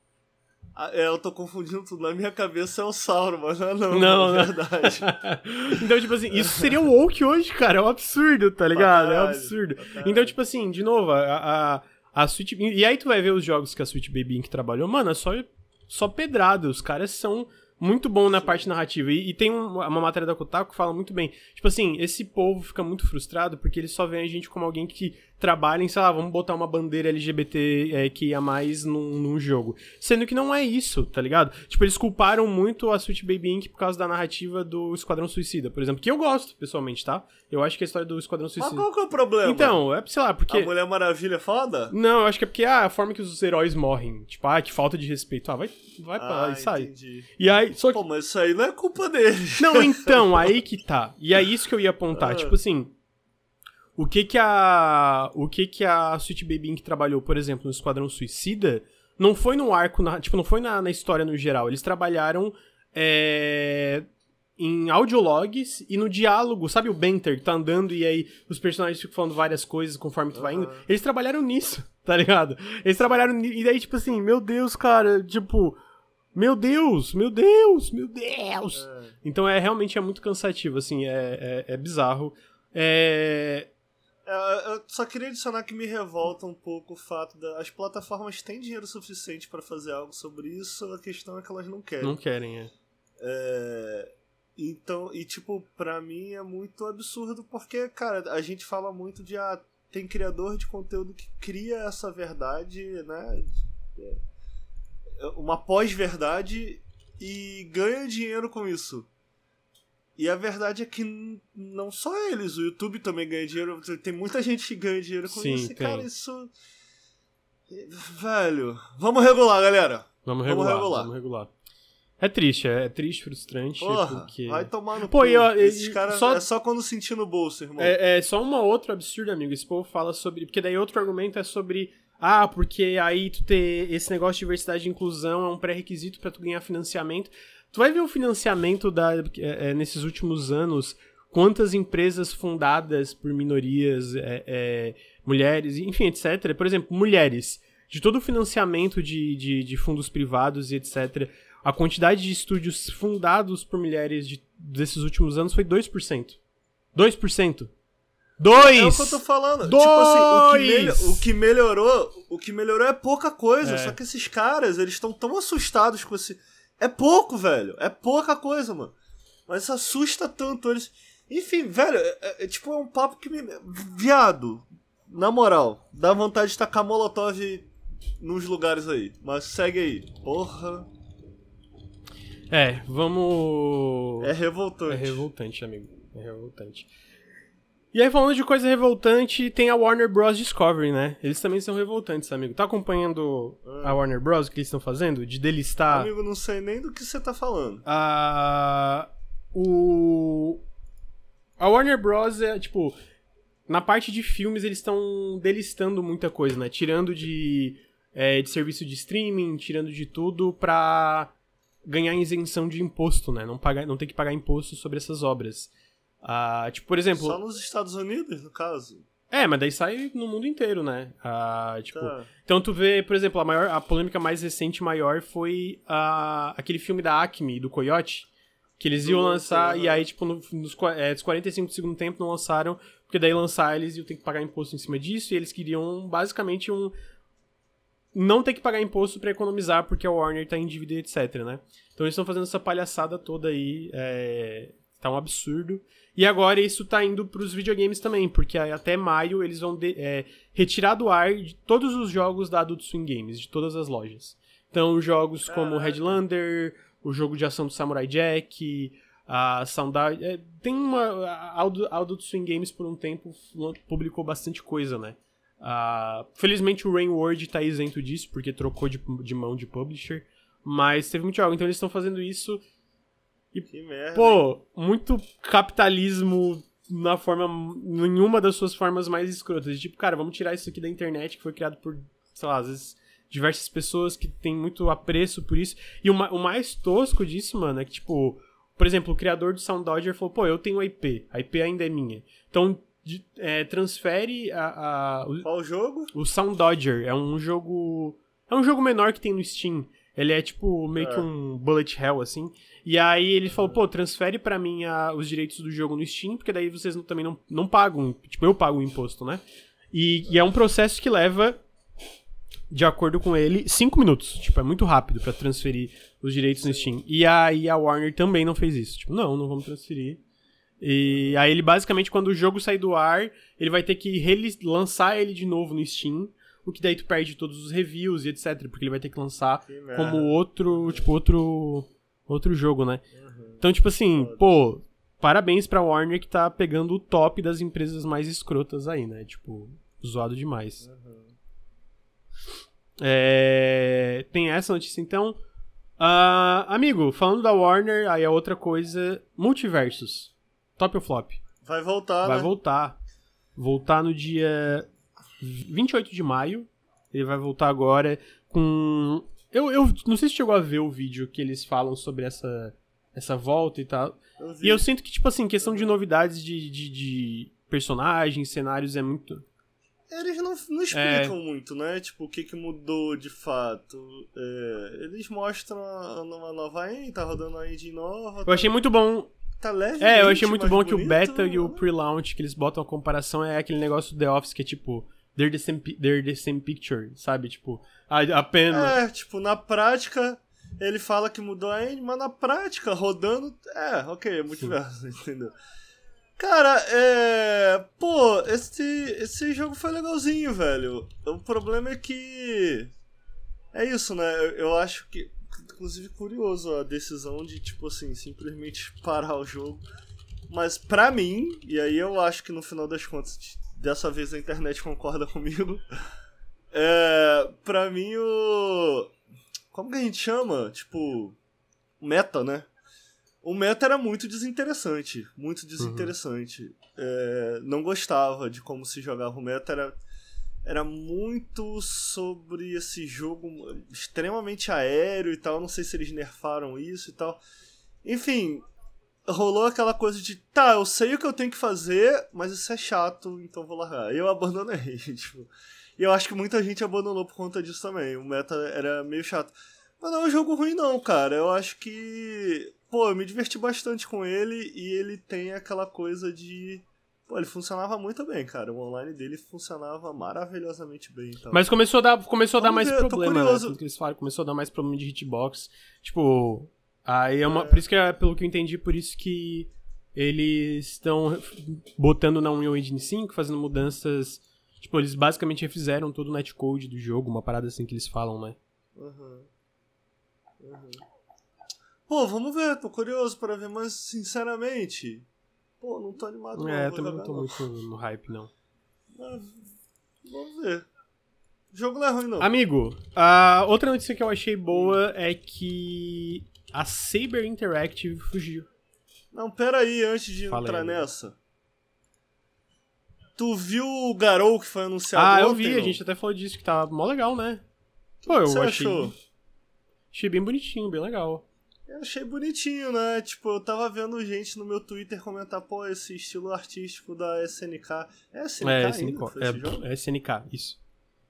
é... é... Eu tô confundindo tudo. Na minha cabeça é o Sauron, mas não é não, Não, é não. verdade. Então, tipo assim, isso seria o woke hoje, cara. É um absurdo, tá ligado? É um caralho, absurdo. pra caralho. Então, tipo assim, de novo, a, a, a Sweet... E aí tu vai ver os jogos que a Sweet Baby Inc trabalhou. Mano, é só, só pedrada. Os caras são muito bons na parte narrativa. E, e tem um, uma matéria da Kotaku que fala muito bem. Tipo assim, esse povo fica muito frustrado porque eles só veem a gente como alguém que trabalha em, sei lá, vamos botar uma bandeira L G B T é, que ia mais num, num jogo. Sendo que não é isso, tá ligado? Tipo, eles culparam muito a Sweet Baby Inc por causa da narrativa do Esquadrão Suicida, por exemplo. Que eu gosto, pessoalmente, tá? Eu acho que a história do Esquadrão Mas Suicida... qual que é o problema? Então, é, sei lá, porque... A Mulher Maravilha é foda? Não, eu acho que é porque ah, a forma que os heróis morrem. Tipo, ah, que falta de respeito. Ah, vai, vai pra lá Ah, e sai. entendi. E aí, só que... Pô, mas isso aí não é culpa deles. Não, então, aí que tá. E é isso que eu ia apontar. Ah. Tipo assim, o que que a... O que que a Sweet Baby Inc trabalhou, por exemplo, no Esquadrão Suicida, não foi no arco, na, tipo, não foi na, na história no geral. Eles trabalharam é, em audiologs e no diálogo. Sabe o banter que tá andando e aí os personagens ficam falando várias coisas conforme tu vai indo? Eles trabalharam nisso, tá ligado? Eles trabalharam nisso. E daí, tipo assim, meu Deus, cara, tipo... Meu Deus, meu Deus, meu Deus. É. Então é realmente é muito cansativo, assim, é, é, é bizarro. É... É, eu só queria adicionar que me revolta um pouco o fato das as plataformas têm dinheiro suficiente pra fazer algo sobre isso, a questão é que elas não querem. Não querem, é. É, então, e tipo, pra mim é muito absurdo porque, cara, a gente fala muito de ah, tem criador de conteúdo que cria essa verdade, né? Uma pós-verdade e ganha dinheiro com isso. E a verdade é que n- não só eles, o YouTube também ganha dinheiro, tem muita gente que ganha dinheiro com Sim, isso. E, tem. cara, isso... Velho, vamos regular, galera. Vamos Vamos regular, regular. vamos regular. É triste, é, é triste, frustrante, Porra, porque... vai tomar no Pô, cu. e eu- Esses e- caras só- é só quando sentir no bolso, irmão. É, é só uma outra absurda, amigo. Esse povo fala sobre... Porque daí outro argumento é sobre... Ah, porque aí tu ter esse negócio de diversidade e inclusão é um pré-requisito pra tu ganhar financiamento. Tu vai ver o financiamento da, é, é, nesses últimos anos, quantas empresas fundadas por minorias, é, é, mulheres, enfim, etcétera. Por exemplo, mulheres. De todo o financiamento de, de, de fundos privados e etcétera, a quantidade de estúdios fundados por mulheres de, desses últimos anos foi dois por cento. dois por cento. dois! É o que eu tô falando. Dois! Tipo assim, o que, melho- o que melhorou, o que melhorou é pouca coisa. É. Só que esses caras, eles estão tão assustados com esse... É pouco, velho. É pouca coisa, mano. Mas isso assusta tanto eles... Enfim, velho, é, é- é tipo, é um papo que me... Viado, na moral, dá vontade de tacar molotov nos lugares aí. Mas segue aí. Porra, É, vamos... é revoltante. É revoltante, amigo. É revoltante. E aí, falando de coisa revoltante, tem a Warner Bros. Discovery, né? Eles também são revoltantes, amigo. Tá acompanhando a Warner Bros., o que eles estão fazendo? De delistar... Amigo, não sei nem do que você tá falando. A... O... A Warner Bros. É, tipo... Na parte de filmes, eles estão delistando muita coisa, né? Tirando de, é, de serviço de streaming, tirando de tudo pra ganhar isenção de imposto, né? Não, pagar, não ter que pagar imposto sobre essas obras. Ah, tipo, por exemplo... Só nos Estados Unidos, no caso. É, mas daí sai no mundo inteiro, né? Ah, tipo, Tá. então tu vê, por exemplo, a, maior, a polêmica mais recente maior foi ah, aquele filme da Acme, do Coyote, que eles iam Do lançar Lancer, e aham. aí, tipo, no, nos, qua- é, dos quarenta e cinco do segundo tempo não lançaram, porque daí lançar eles iam ter que pagar imposto em cima disso e eles queriam basicamente um... não ter que pagar imposto pra economizar porque a Warner tá em dívida e etc, né? Então eles estão fazendo essa palhaçada toda aí, é... tá um absurdo. E agora isso tá indo pros videogames também, porque aí até maio eles vão de- é, retirar do ar de todos os jogos da Adult Swim Games, de todas as lojas. Então jogos como Caraca. Headlander, o jogo de ação do Samurai Jack, a Soundard... É, tem uma... A Adu- a Adult Swim Games por um tempo publicou bastante coisa, né? Ah, felizmente o Rain World tá isento disso, porque trocou de, de mão de publisher, mas teve muito jogo, então eles estão fazendo isso... Que merda. Pô, muito capitalismo na forma... nenhuma das suas formas mais escrotas. Tipo, cara, vamos tirar isso aqui da internet, que foi criado por, sei lá, às vezes, diversas pessoas que tem muito apreço por isso. E o, ma- o mais tosco disso, mano, é que, tipo... Por exemplo, o criador do Sound Dodger falou, pô, eu tenho a I P. A I P ainda é minha. Então, de- é, transfere a, a, o, Qual jogo? o Sound Dodger. É um jogo... É um jogo menor que tem no Steam. Ele é tipo meio É. que um bullet hell, assim. E aí ele falou, pô, transfere pra mim a- os direitos do jogo no Steam, porque daí vocês não- também não, não pagam. Tipo, eu pago o imposto, né? E, e é um processo que leva, de acordo com ele, cinco minutos. Tipo, é muito rápido pra transferir os direitos no Steam. E aí a Warner também não fez isso. Tipo, não, não vamos transferir. E aí ele basicamente, quando o jogo sair do ar, ele vai ter que relis- lançar ele de novo no Steam, o que daí tu perde todos os reviews e etcétera, porque ele vai ter que lançar Que merda. como outro, tipo, outro outro jogo, né? Então, tipo assim, pô, parabéns pra Warner que tá pegando o top das empresas mais escrotas aí, né? Tipo, zoado demais. É, tem essa notícia, então. Ah, amigo, falando da Warner, aí é outra coisa, Multiversus. Top ou flop? Vai voltar, Vai né? voltar. Voltar no dia vinte e oito de maio. Ele vai voltar agora com... Eu, eu não sei se chegou a ver o vídeo que eles falam sobre essa, essa volta e tal. Eu vi. E eu sinto que, tipo assim, questão de novidades de, de, de personagens, cenários é muito... Eles não, não explicam muito, né? Tipo, o que, que mudou de fato. É, eles mostram a- uma nova engine, tá rodando a engine nova. Eu achei muito bom... Tá leve. É, eu achei muito bom que o bonito, beta e o né? pre-launch que eles botam a comparação é aquele negócio do The Office que é tipo... They're the same, pi- they're the same picture, sabe? Tipo, a, a pena... É, tipo, na prática, ele fala que mudou a engine, mas na prática, rodando, é, ok, é multiverso, entendeu? Cara, é... Pô, esse, esse jogo foi legalzinho, velho. O problema é que... É isso, né? Eu, eu acho que... Inclusive, curioso a decisão de, tipo assim, simplesmente parar o jogo. Mas pra mim, e aí eu acho que no final das contas, dessa vez a internet concorda comigo, é... Pra mim o... Como que a gente chama? Tipo... meta, né? O meta era muito desinteressante, muito desinteressante. Uhum. É, não gostava de como se jogava o meta, era, era muito sobre esse jogo extremamente aéreo e tal, não sei se eles nerfaram isso e tal. Enfim, rolou aquela coisa de, tá, eu sei o que eu tenho que fazer, mas isso é chato, então vou largar. E eu abandonei, tipo. E eu acho que muita gente abandonou por conta disso também, o meta era meio chato. Mas não é um jogo ruim não, cara, eu acho que... Pô, eu me diverti bastante com ele e ele tem aquela coisa de... Pô, ele funcionava muito bem, cara. O online dele funcionava maravilhosamente bem. Então. Mas começou a dar, começou a dar mais ver, problema, né? Tudo que eles falaram, começou a dar mais problema de hitbox. Tipo, aí é uma... É. Por isso que, é, pelo que eu entendi, por isso que eles estão botando na Unreal Engine cinco, fazendo mudanças... Tipo, eles basicamente refizeram todo o netcode do jogo, uma parada assim que eles falam, né? Uhum. Uhum. Pô, vamos ver, tô curioso pra ver, mas sinceramente, pô, não tô animado não. É, também não tô não. muito no hype, não. Mas, vamos ver. O jogo não é ruim, não. Amigo, a outra notícia que eu achei boa é que a Saber Interactive fugiu. Não, pera aí, antes de Fala entrar aí, nessa. Tu viu o Garou que foi anunciado Ah, ontem? eu vi, não? a gente até falou disso, que tá mó legal, né? Pô, eu Você achei... achou? Achei bem bonitinho, bem legal. Eu achei bonitinho, né? Tipo, eu tava vendo gente no meu Twitter comentar, pô, esse estilo artístico da S N K. É S N K É, ainda? S N K, Foi esse jogo? é, é S N K, isso.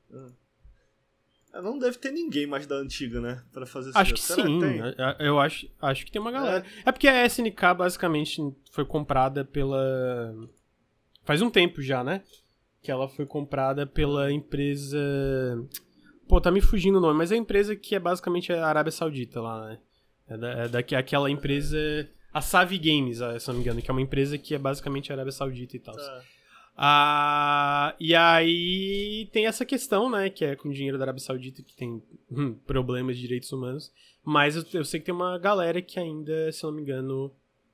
Ah. Não deve ter ninguém mais da antiga, né? Pra fazer esse Acho jogo. que Será sim, que tem? eu acho, acho que tem uma galera. É. é porque a S N K basicamente foi comprada pela... Faz um tempo já, né? Que ela foi comprada pela empresa... Pô, tá me fugindo o nome, mas é a empresa que é basicamente a Arábia Saudita lá, né? É, da, é daqui, aquela empresa... A Savi Games, se não me engano, que é uma empresa que é basicamente a Arábia Saudita e tal. Tá. Ah, e aí tem essa questão, né, que é com o dinheiro da Arábia Saudita, que tem hum, problemas de direitos humanos, mas eu, eu sei que tem uma galera que ainda, se não me engano,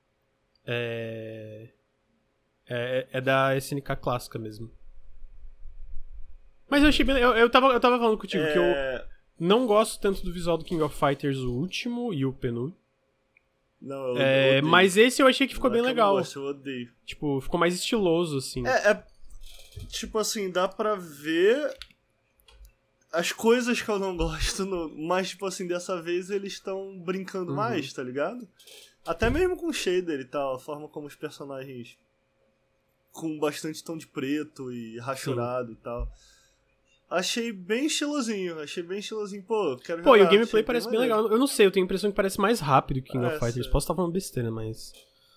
é, é, é da S N K clássica mesmo. Mas eu achei bem... Eu, eu, tava, eu tava falando contigo é... que eu não gosto tanto do visual do King of Fighters, o último e o penúltimo. Não, eu, é, eu mas esse eu achei que ficou não bem é que legal. Eu, gosto, eu odeio. Tipo, ficou mais estiloso, assim. É, é... Tipo assim, dá pra ver as coisas que eu não gosto, no... mas, tipo assim, dessa vez eles estão brincando uhum. mais, tá ligado? Até mesmo com o shader e tal, a forma como os personagens com bastante tom de preto e rachurado Sim. e tal. Achei bem estilosinho, achei bem estilosinho. Pô, quero Pô, jogar. e o gameplay achei parece bem bem legal. Eu não sei, eu tenho a impressão que parece mais rápido que King parece, of Fighters. é. Posso estar falando besteira, mas...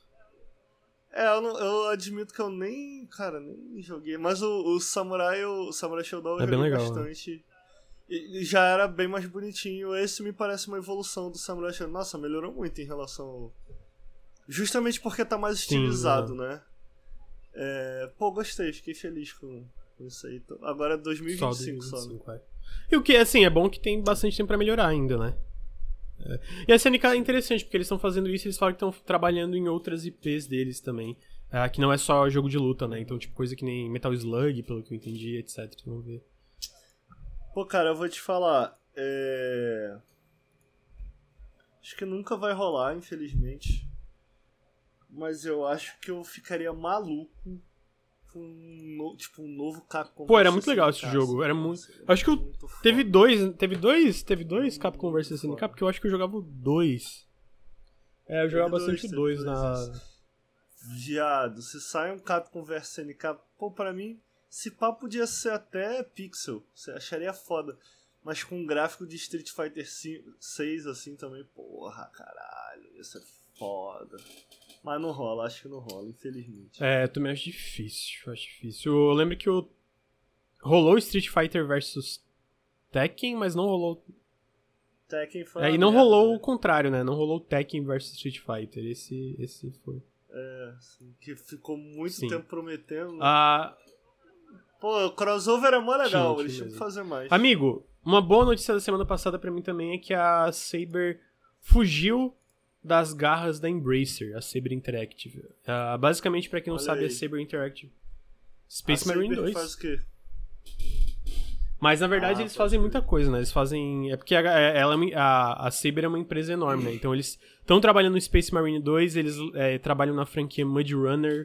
É, eu, não, eu admito que eu nem, cara, nem joguei. Mas o, o Samurai, o Samurai Shodown eu é joguei bem legal, bastante. Né? E, e já era bem mais bonitinho. Esse me parece uma evolução do Samurai Shodown. Nossa, melhorou muito em relação ao... Justamente porque tá mais estilizado, Sim, né? É, pô, gostei, fiquei feliz com... Isso aí. Agora é dois mil e vinte e cinco só. Né? É. E o que, assim, é bom que tem bastante tempo pra melhorar ainda, né? É. E a S N K é interessante, porque eles estão fazendo isso e eles falam que estão trabalhando em outras I Ps deles também. É, que não é só jogo de luta, né? Então, tipo, coisa que nem Metal Slug, pelo que eu entendi, etcétera. Vamos ver. Pô, cara, eu vou te falar. É... Acho que nunca vai rolar, infelizmente. Mas eu acho que eu ficaria maluco um no, tipo um novo Capcom. Pô, era muito legal esse jogo. Era muito. Acho que eu muito teve dois, teve dois, teve dois Capcom versus S N K, porque eu acho que eu jogava o dois. É, eu jogava teve bastante o dois na Viado, se sai um Capcom versus S N K, pô, pra mim, esse papo podia ser até pixel. Você acharia foda. Mas com um gráfico de Street Fighter seis assim também, porra, caralho, isso é foda. Mas não rola, acho que não rola, infelizmente. É, eu também acho difícil, acho difícil. Eu lembro que o... rolou Street Fighter versus Tekken, mas não rolou... Tekken foi é, e não merda, rolou né? o contrário, né? Não rolou Tekken versus Street Fighter, esse, esse foi. É, assim, que ficou muito Sim. tempo prometendo. Né? Ah, Pô, o crossover é mó legal, tinha, eles tinha tinham que fazer mais. Amigo, uma boa notícia da semana passada pra mim também é que a Saber fugiu das garras da Embracer, a Saber Interactive. Uh, basicamente, pra quem não Olha sabe, aí. a Saber Interactive... Space a Marine Saber dois. faz o quê? Mas, na verdade, Ah, eles pode fazem ser. muita coisa, né? Eles fazem... É porque a, ela, é uma- a, a Saber é uma empresa enorme, né? Então, eles estão trabalhando no Space Marine dois, eles é, trabalham na franquia Mud Runner,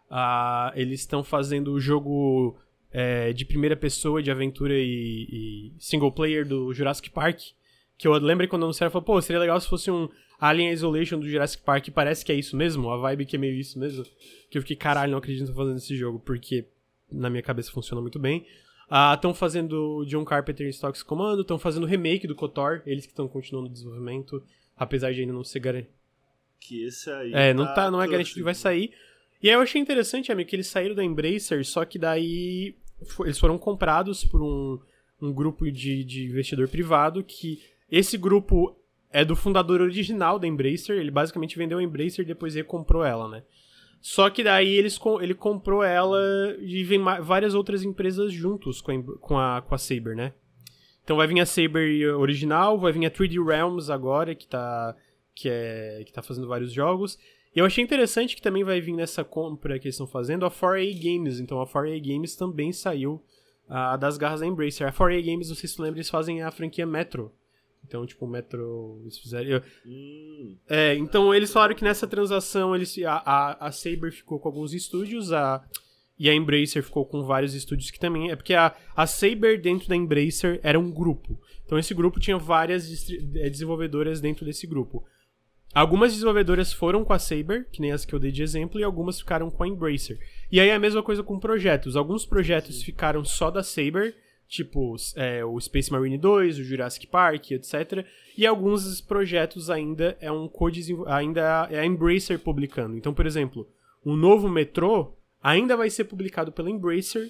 ah, eles estão fazendo o jogo é, de primeira pessoa, de aventura e, e single player do Jurassic Park, que eu lembro quando anunciaram, eu falei, pô, seria legal se fosse um Alien Isolation do Jurassic Park, parece que é isso mesmo, a vibe que é meio isso mesmo, que eu fiquei, caralho, não acredito que eu tô fazendo esse jogo, porque na minha cabeça funciona muito bem. Estão ah, fazendo John Carpenter em Stocks Commando, estão fazendo o remake do KOTOR, eles que estão continuando o desenvolvimento, apesar de ainda não ser garantido. Que esse aí. É, não, tá, não é cursed. garantido que vai sair. E aí eu achei interessante, amigo, que eles saíram da Embracer, só que daí foi, eles foram comprados por um, um grupo de, de investidor privado, que esse grupo é do fundador original da Embracer, ele basicamente vendeu a Embracer e depois recomprou ela, né? Só que daí eles, ele comprou ela e vem várias outras empresas juntos com a, com a, com a Saber, né? Então vai vir a Saber original, vai vir a três D Realms agora, que tá, que é, que tá fazendo vários jogos. E eu achei interessante que também vai vir nessa compra que eles estão fazendo a quatro A Games. Então a quatro A Games também saiu uh, das garras da Embracer. A quatro A Games, não sei se tu lembra, eles fazem a franquia Metro. Então, tipo, o Metro... Eles fizeram... Eu... Hum. É, então eles falaram que nessa transação eles, a, a, a Saber ficou com alguns estúdios, a, e a Embracer ficou com vários estúdios que também... É porque a, a Saber dentro da Embracer era um grupo. Então esse grupo tinha várias distri- desenvolvedoras dentro desse grupo. Algumas desenvolvedoras foram com a Saber, que nem as que eu dei de exemplo, e algumas ficaram com a Embracer. E aí é a mesma coisa com projetos. Alguns projetos ficaram só da Saber... Tipo, é, o Space Marine dois, o Jurassic Park, etcétera. E alguns projetos ainda é um co-desenvol... ainda é a Embracer publicando. Então, por exemplo, o novo Metro ainda vai ser publicado pela Embracer,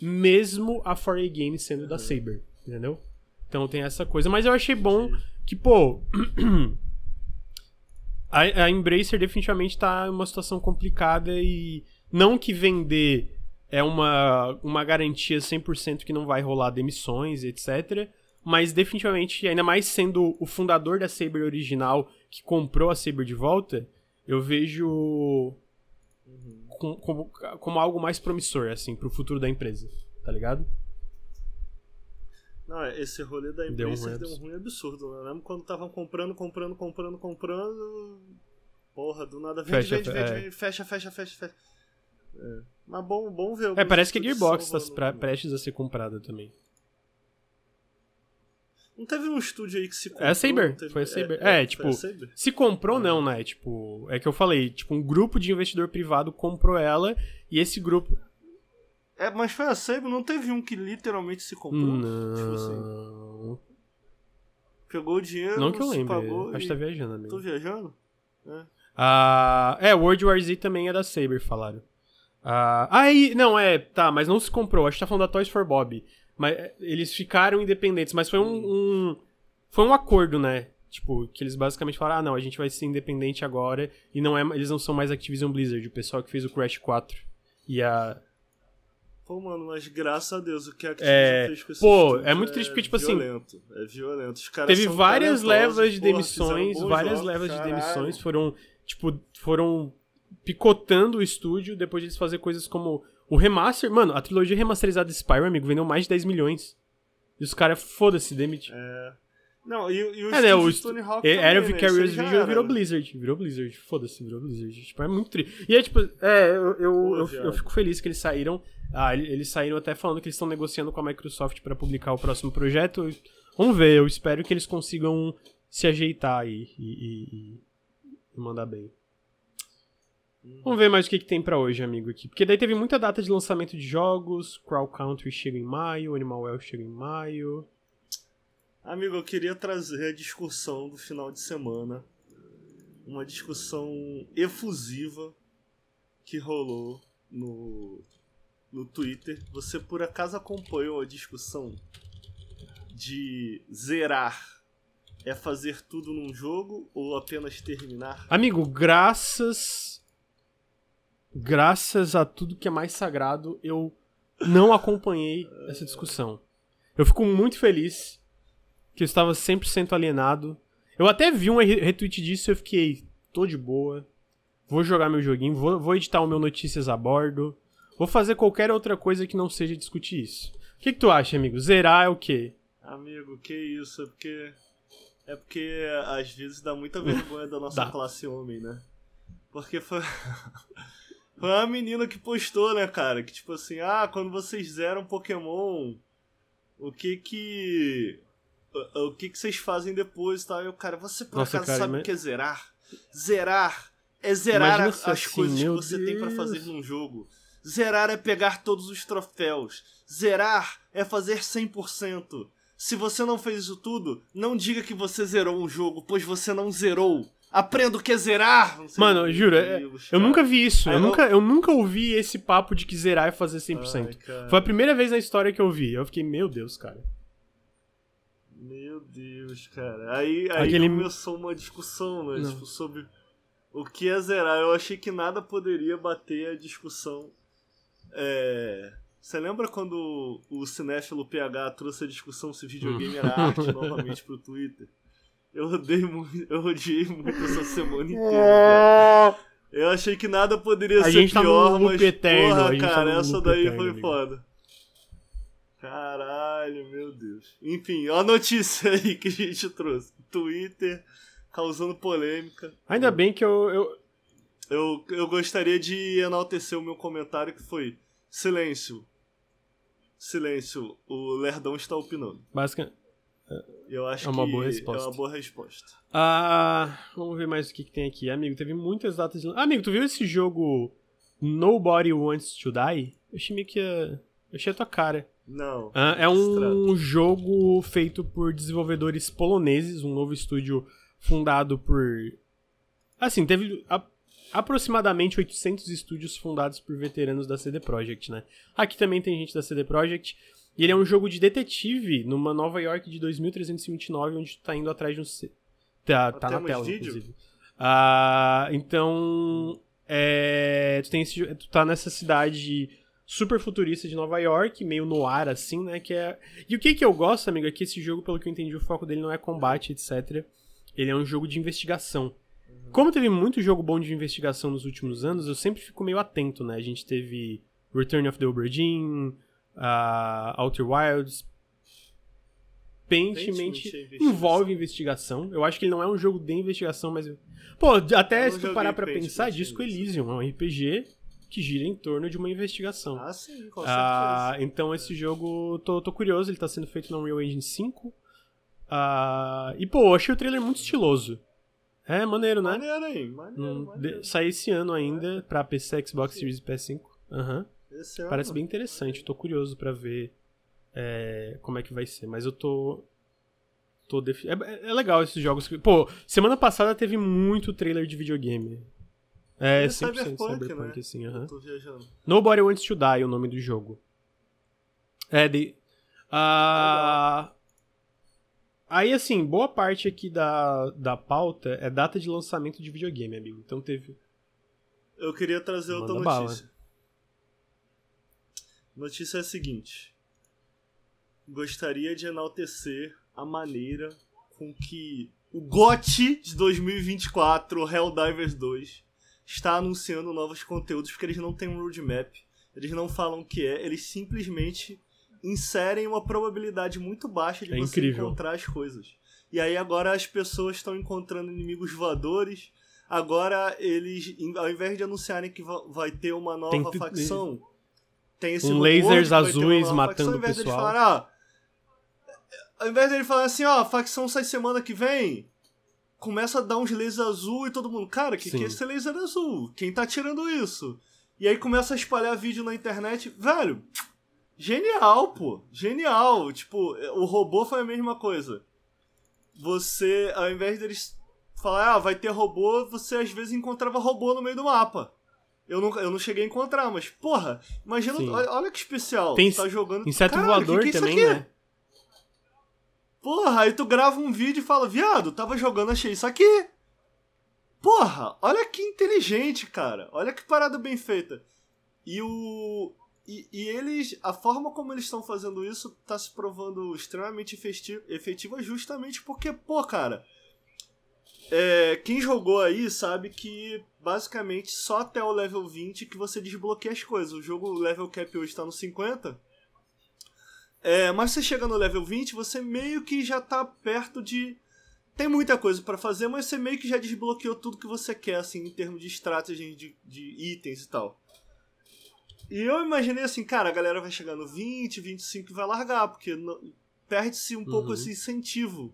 mesmo a quatro A Games sendo da Saber, entendeu? Então tem essa coisa. Mas eu achei bom que, pô... a, a Embracer definitivamente tá em uma situação complicada e não que vender... É uma, uma garantia cem por cento que não vai rolar demissões, etcétera. Mas definitivamente, ainda mais sendo o fundador da Saber original que comprou a Saber de volta, eu vejo uhum. com, como, como algo mais promissor, assim, pro futuro da empresa, tá ligado? Não, esse rolê da Embracer deu um, deu um ruim absurdo. Né? Eu lembro quando estavam comprando, comprando, comprando, comprando... Porra, do nada vende, fecha, vende, vende, é. vende, fecha, fecha, fecha, fecha. É. Mas bom, bom ver. É, parece que a Gearbox tá pra, prestes a ser comprada também. Não teve um estúdio aí que se comprou? É a Saber, teve... foi a Saber. É, é, é tipo, se comprou ah. não, né? Tipo, é que eu falei, tipo, um grupo de investidor privado comprou ela e esse grupo... É, mas foi a Saber, não teve um que literalmente se comprou? Não. Tipo assim. Pegou o dinheiro, não que eu lembre, pagou acho que tá viajando, amigo. Tô viajando? É. Ah, é, World War Z também é da Saber, falaram. Ah, aí, não, é, tá, mas não se comprou, acho que tá falando da Toys for Bob. Mas eles ficaram independentes, mas foi um, um foi um acordo, né? Tipo, que eles basicamente falaram, ah, não, a gente vai ser independente agora e não é, eles não são mais Activision Blizzard, o pessoal que fez o Crash quatro e a... Pô, mano, mas graças a Deus, o que a Activision é, fez com esse pô, é muito triste porque, tipo violento, assim... É violento, os caras teve são várias levas de porra, demissões, várias jogos, levas caralho. de demissões foram, tipo, foram picotando o estúdio depois de eles fazer coisas como o remaster. Mano, a trilogia remasterizada de Spyro, amigo, vendeu mais de dez milhões. E os caras, foda-se, demitem. É... Não, e, e o é, né, o Tony Hawk é, também, era o né? Vicarious Vision Vision virou Blizzard. Virou Blizzard, foda-se, virou Blizzard. Tipo, é muito triste. E é tipo, é, eu, eu, Pô, eu, eu fico feliz que eles saíram. Ah, eles saíram até falando que eles estão negociando com a Microsoft pra publicar o próximo projeto. Vamos ver, eu espero que eles consigam se ajeitar aí e, e, e mandar bem. Vamos ver mais o que, que tem pra hoje, amigo, aqui. Porque daí teve muita data de lançamento de jogos. Crow Country chega em maio, Animal Well chega em maio. Amigo, eu queria trazer a discussão do final de semana. Uma discussão efusiva que rolou no, no Twitter. Você por acaso acompanhou a discussão de zerar é fazer tudo num jogo ou apenas terminar? Amigo, graças... Graças a tudo que é mais sagrado, eu não acompanhei essa discussão. Eu fico muito feliz que eu estava cem por cento alienado. Eu até vi um retweet disso e eu fiquei, tô de boa, vou jogar meu joguinho, vou, vou editar o meu Notícias a Bordo, vou fazer qualquer outra coisa que não seja discutir isso. que, que tu acha, amigo? Zerar é o quê? Amigo, que isso? É porque... É porque às vezes dá muita vergonha da nossa Dá. classe homem, né? Porque foi... foi uma menina que postou, né, cara? Que tipo assim, ah, quando vocês zeram Pokémon, o que que... O, o que que vocês fazem depois e tal? E o cara, você por Nossa, acaso cara, sabe ima- o que é zerar? Zerar é zerar Imagina a- se as assim, coisas que meu você tem pra Deus. fazer num jogo. Zerar é pegar todos os troféus. Zerar é fazer cem por cento. Se você não fez isso tudo, não diga que você zerou um jogo, pois você não zerou. Aprenda o que é zerar. Não sei, Mano, meu juro, é- Deus, eu cara. nunca vi isso. Aí Eu eu- nunca, eu nunca ouvi esse papo de que zerar é fazer cem por Ai, cento. cara. Foi a primeira vez na história que eu vi. Eu fiquei, meu Deus, cara. Meu Deus, cara. Aí, aí Aquele- começou uma discussão, né? Não. Tipo, sobre o que é zerar. Eu achei que nada poderia bater a discussão. É... Você lembra quando o Cinéfilo P H trouxe a discussão se videogame era arte novamente pro Twitter? Eu odeio muito, eu odiei muito essa semana inteira. Cara. Eu achei que nada poderia A ser gente tá pior, num loop mas eterno, a porra, gente tá cara, num essa loop daí eterno, foi amigo. foda. Caralho, meu Deus. Enfim, ó a notícia aí que a gente trouxe. Twitter causando polêmica. Ainda bem que eu... eu... Eu, eu gostaria de enaltecer o meu comentário que foi: silêncio. Silêncio, o Lerdão está opinando. Basicamente... Eu acho É uma que boa resposta. é uma boa resposta. Ah, vamos ver mais o que, que tem aqui. Amigo, teve muitas datas de... Ah, amigo, tu viu esse jogo Nobody Wants to Die? Eu achei meio que... ia- Eu achei a tua cara. Não. Ah, é se um jogo feito por desenvolvedores poloneses, um novo estúdio fundado por... Assim, teve a- aproximadamente oitocentos estúdios fundados por veteranos da C D Projekt, né? Aqui também tem gente da C D Projekt. E ele é um jogo de detetive numa Nova York de dois mil trezentos e vinte e nove, onde tu tá indo atrás de um... C... Tá, tá na Temos tela, vídeo? inclusive. Ah, então... É, tu, tem esse, jo- tu tá nessa cidade super futurista de Nova York, meio no ar, assim, né? Que é... E o que que eu gosto, amigo, é que esse jogo, pelo que eu entendi, o foco dele não é combate, etcétera. Ele é um jogo de investigação. Como teve muito jogo bom de investigação nos últimos anos, eu sempre fico meio atento, né? A gente teve Return of the Obra Dinn, uh, Outer Wilds. Aparentemente Aparentemente é investigação. envolve investigação. Eu acho que ele não é um jogo de investigação, mas... Pô, até Eu não se tu joguei parar pra Paint pensar, Paint Disco nisso. Elysium é um R P G que gira em torno de uma investigação. Ah, sim, com Ah, certeza. então esse jogo, tô, tô curioso, ele tá sendo feito na Unreal Engine cinco. Ah, e pô, eu achei o trailer muito estiloso. É maneiro, né? Maneiro aí, maneiro, Hum, maneiro. de- sai esse ano ainda pra P C, Xbox Series e P S cinco. Aham. Esse ano. Parece bem interessante, eu tô curioso pra ver é, como é que vai ser. Mas eu tô. tô defi- é, é legal esses jogos. que- Pô, semana passada teve muito trailer de videogame. É, E cem por cento Cyberpunk, Cyberpunk, né? assim, aham. Eu tô viajando. Nobody Wants to Die é o nome do jogo. É, de... Ah... Aí, assim, boa parte aqui da, da pauta é data de lançamento de videogame, amigo. Então teve... Eu queria trazer outra Manda bala. notícia. Notícia é a seguinte. Gostaria de enaltecer a maneira com que o G O T de dois mil e vinte e quatro, Helldivers dois, está anunciando novos conteúdos, porque eles não têm um roadmap, eles não falam o que é, eles simplesmente inserem uma probabilidade muito baixa de É você incrível. encontrar as coisas. E aí agora as pessoas estão encontrando inimigos voadores, agora eles, em- ao invés de anunciarem que va- vai ter uma nova Tem tu- facção, tem esse Um rumor de lasers que vai ter uma azuis nova matando facção, ao o invés deles pessoal. falarem, ah, ao invés dele falar assim, ó, a facção sai semana que vem, começa a dar uns lasers azul e todo mundo, cara, que Sim. que é esse laser azul? Quem tá tirando isso? E aí começa a espalhar vídeo na internet, velho, genial, pô, genial, tipo, o robô foi a mesma coisa. Você, ao invés deles falar, ah, vai ter robô, você às vezes encontrava robô no meio do mapa. Eu não, eu não cheguei a encontrar, mas, porra, imagina, Sim. olha, olha que especial, Tem tu tá jogando... inseto Caralho, voador que que é isso também, aqui? né? Porra, aí tu grava um vídeo e fala, viado, tava jogando, achei isso aqui. Porra, olha que inteligente, cara. Olha que parada bem feita. E o... E, e eles... A forma como eles estão fazendo isso tá se provando extremamente efeti- efetiva justamente porque, pô, cara... É, quem jogou aí sabe que, basicamente, só até o level vinte que você desbloqueia as coisas. O jogo, o level cap hoje tá no cinquenta... É, mas você chega no level vinte, você meio que já tá perto de... Tem muita coisa pra fazer, mas você meio que já desbloqueou tudo que você quer, assim, em termos de estratégia, de, de itens e tal. E eu imaginei assim, cara, a galera vai chegar no vinte, vinte e cinco e vai largar, porque não, perde-se um uhum. pouco esse incentivo.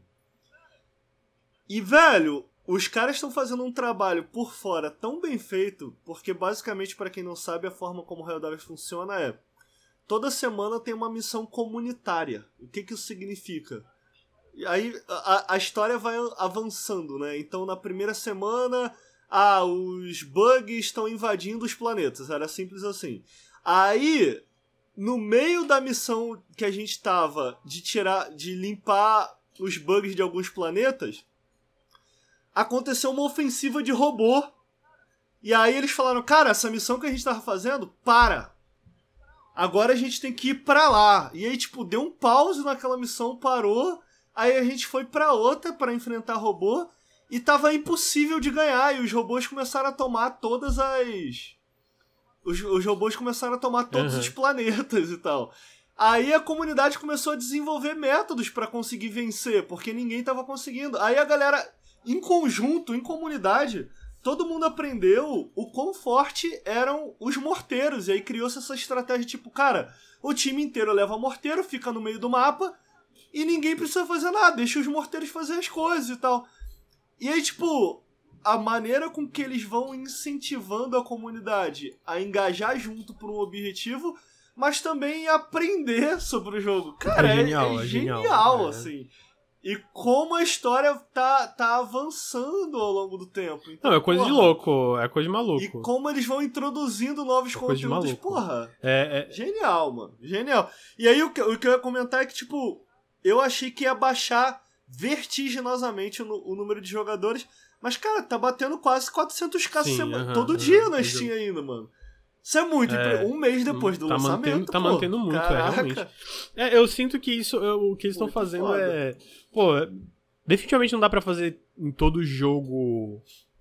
E, velho, os caras estão fazendo um trabalho por fora tão bem feito, porque basicamente, pra quem não sabe, a forma como o Helldivers funciona é... Toda semana tem uma missão comunitária. O que que isso significa? Aí a, a história vai avançando, né? Então, na primeira semana, ah, os bugs estão invadindo os planetas. Era simples assim. Aí, no meio da missão que a gente tava de tirar, de limpar os bugs de alguns planetas, aconteceu uma ofensiva de robô. E aí eles falaram, cara, essa missão que a gente tava fazendo, para! Agora a gente tem que ir pra lá. E aí, tipo, deu um pause naquela missão, parou. Aí a gente foi pra outra pra enfrentar robô. E tava impossível de ganhar. E os robôs começaram a tomar todas as... Os, os robôs começaram a tomar todos uhum. os planetas e tal. Aí a comunidade começou a desenvolver métodos pra conseguir vencer. Porque ninguém tava conseguindo. Aí a galera, em conjunto, em comunidade... Todo mundo aprendeu o quão forte eram os morteiros. E aí criou-se essa estratégia tipo, cara, o time inteiro leva morteiro, fica no meio do mapa e ninguém precisa fazer nada, deixa os morteiros fazer as coisas e tal. E aí, tipo, a maneira com que eles vão incentivando a comunidade a engajar junto por um objetivo, mas também aprender sobre o jogo. Cara, é genial, é, é genial, genial é. assim. E como a história tá, tá avançando ao longo do tempo. Então, não, é coisa porra, de louco, é coisa de maluco. E como eles vão introduzindo novos é conteúdos, porra. É, é... Genial, mano. Genial. E aí o que, o que eu ia comentar é que, tipo, eu achei que ia baixar vertiginosamente o, o número de jogadores. Mas, cara, tá batendo quase quatrocentos k semana, uh-huh, todo uh-huh, dia na Steam uh-huh. ainda, mano. Isso é muito, é, um mês depois do tá lançamento, mantendo, Tá pô. mantendo muito, Caraca. é, realmente. É, eu sinto que isso, eu, o que eles estão fazendo foda. é... Pô, definitivamente não dá pra fazer em todo jogo...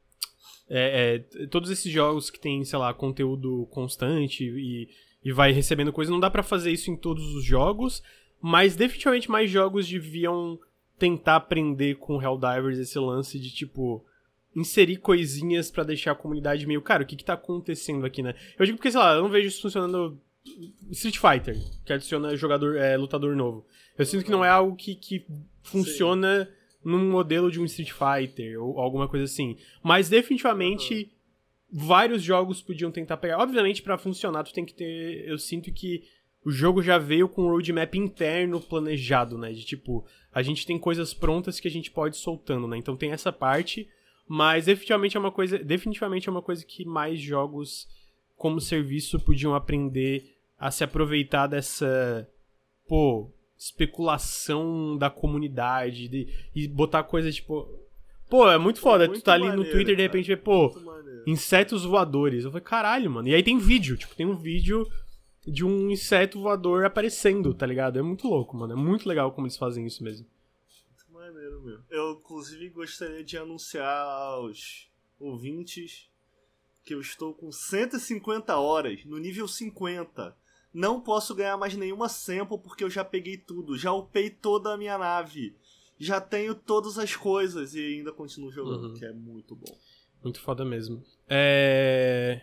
É, é, todos esses jogos que tem, sei lá, conteúdo constante e, e vai recebendo coisa, não dá pra fazer isso em todos os jogos, mas definitivamente mais jogos deviam tentar aprender com Helldivers esse lance de, tipo... inserir coisinhas pra deixar a comunidade meio... Cara, o que que tá acontecendo aqui, né? Eu digo porque, sei lá, eu não vejo isso funcionando... Street Fighter, que adiciona jogador, é, lutador novo. Eu sinto que não é algo que, que funciona Sim. num modelo de um Street Fighter ou alguma coisa assim. Mas, definitivamente, uhum. vários jogos podiam tentar pegar. Obviamente, pra funcionar, tu tem que ter... Eu sinto que o jogo já veio com um roadmap interno planejado, né? De, tipo, a gente tem coisas prontas que a gente pode ir soltando, né? Então tem essa parte... Mas definitivamente é uma coisa, definitivamente é uma coisa que mais jogos como serviço podiam aprender a se aproveitar dessa, pô, especulação da comunidade de, e botar coisas tipo... Pô, é muito foda, muito tu tá ali maneiro, no Twitter e de repente vê, pô, insetos voadores. Eu falei, caralho, mano. E aí tem vídeo, tipo, tem um vídeo de um inseto voador aparecendo, tá ligado? É muito louco, mano. É muito legal como eles fazem isso mesmo. Maneiro, meu. Eu, inclusive, gostaria de anunciar aos ouvintes que eu estou com cento e cinquenta horas no nível cinquenta. Não posso ganhar mais nenhuma sample porque eu já peguei tudo. Já upei toda a minha nave. Já tenho todas as coisas e ainda continuo jogando, uhum. que é muito bom. Muito foda mesmo. É...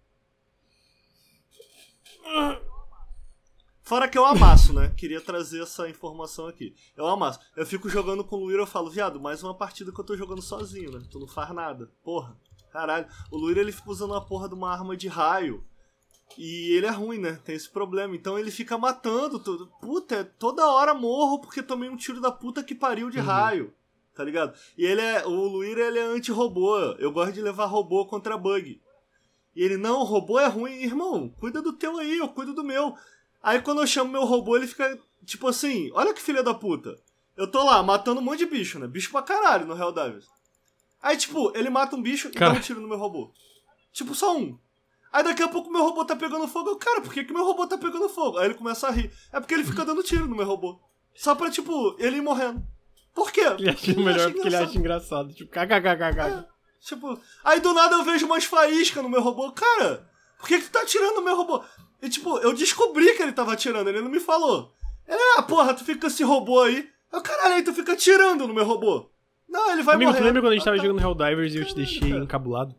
Fora que eu amasso, né? Queria trazer essa informação aqui. Eu amasso. Eu fico jogando com o Luíra e eu falo, viado, mais uma partida que eu tô jogando sozinho, né? Tu não faz nada. Porra, caralho. O Luíra, ele fica usando uma porra de uma arma de raio. E ele é ruim, né? Tem esse problema. Então ele fica matando tudo. Puta, toda hora morro porque tomei um tiro da puta que pariu de uhum. raio. Tá ligado? E ele é... O Luíra, ele é anti-robô. Eu gosto de levar robô contra bug. E ele, não, robô é ruim. Irmão, cuida do teu aí, eu cuido do meu. Aí quando eu chamo meu robô, ele fica tipo assim, olha que filha da puta. Eu tô lá matando um monte de bicho, né? Bicho pra caralho no Helldivers. Aí tipo, ele mata um bicho e cara... dá um tiro no meu robô. Tipo, só um. Aí daqui a pouco meu robô tá pegando fogo. Eu, cara, por que que meu robô tá pegando fogo? Aí ele começa a rir. É porque ele fica dando tiro no meu robô. Só pra, tipo, ele ir morrendo. Por quê? Ele acha ele melhor acha porque ele acha engraçado. Tipo, kkkk. É, tipo, aí do nada eu vejo umas faíscas no meu robô. Cara, por que que tu tá atirando no meu robô? E tipo, eu descobri que ele tava atirando, ele não me falou. Ele, ah, porra, tu fica com esse robô aí. Eu, caralho, aí tu fica atirando no meu robô. Não, ele vai Amigo, morrer. tu lembra quando a gente ah, tava tá. jogando Helldivers e eu te Caralho, deixei cara. encabulado?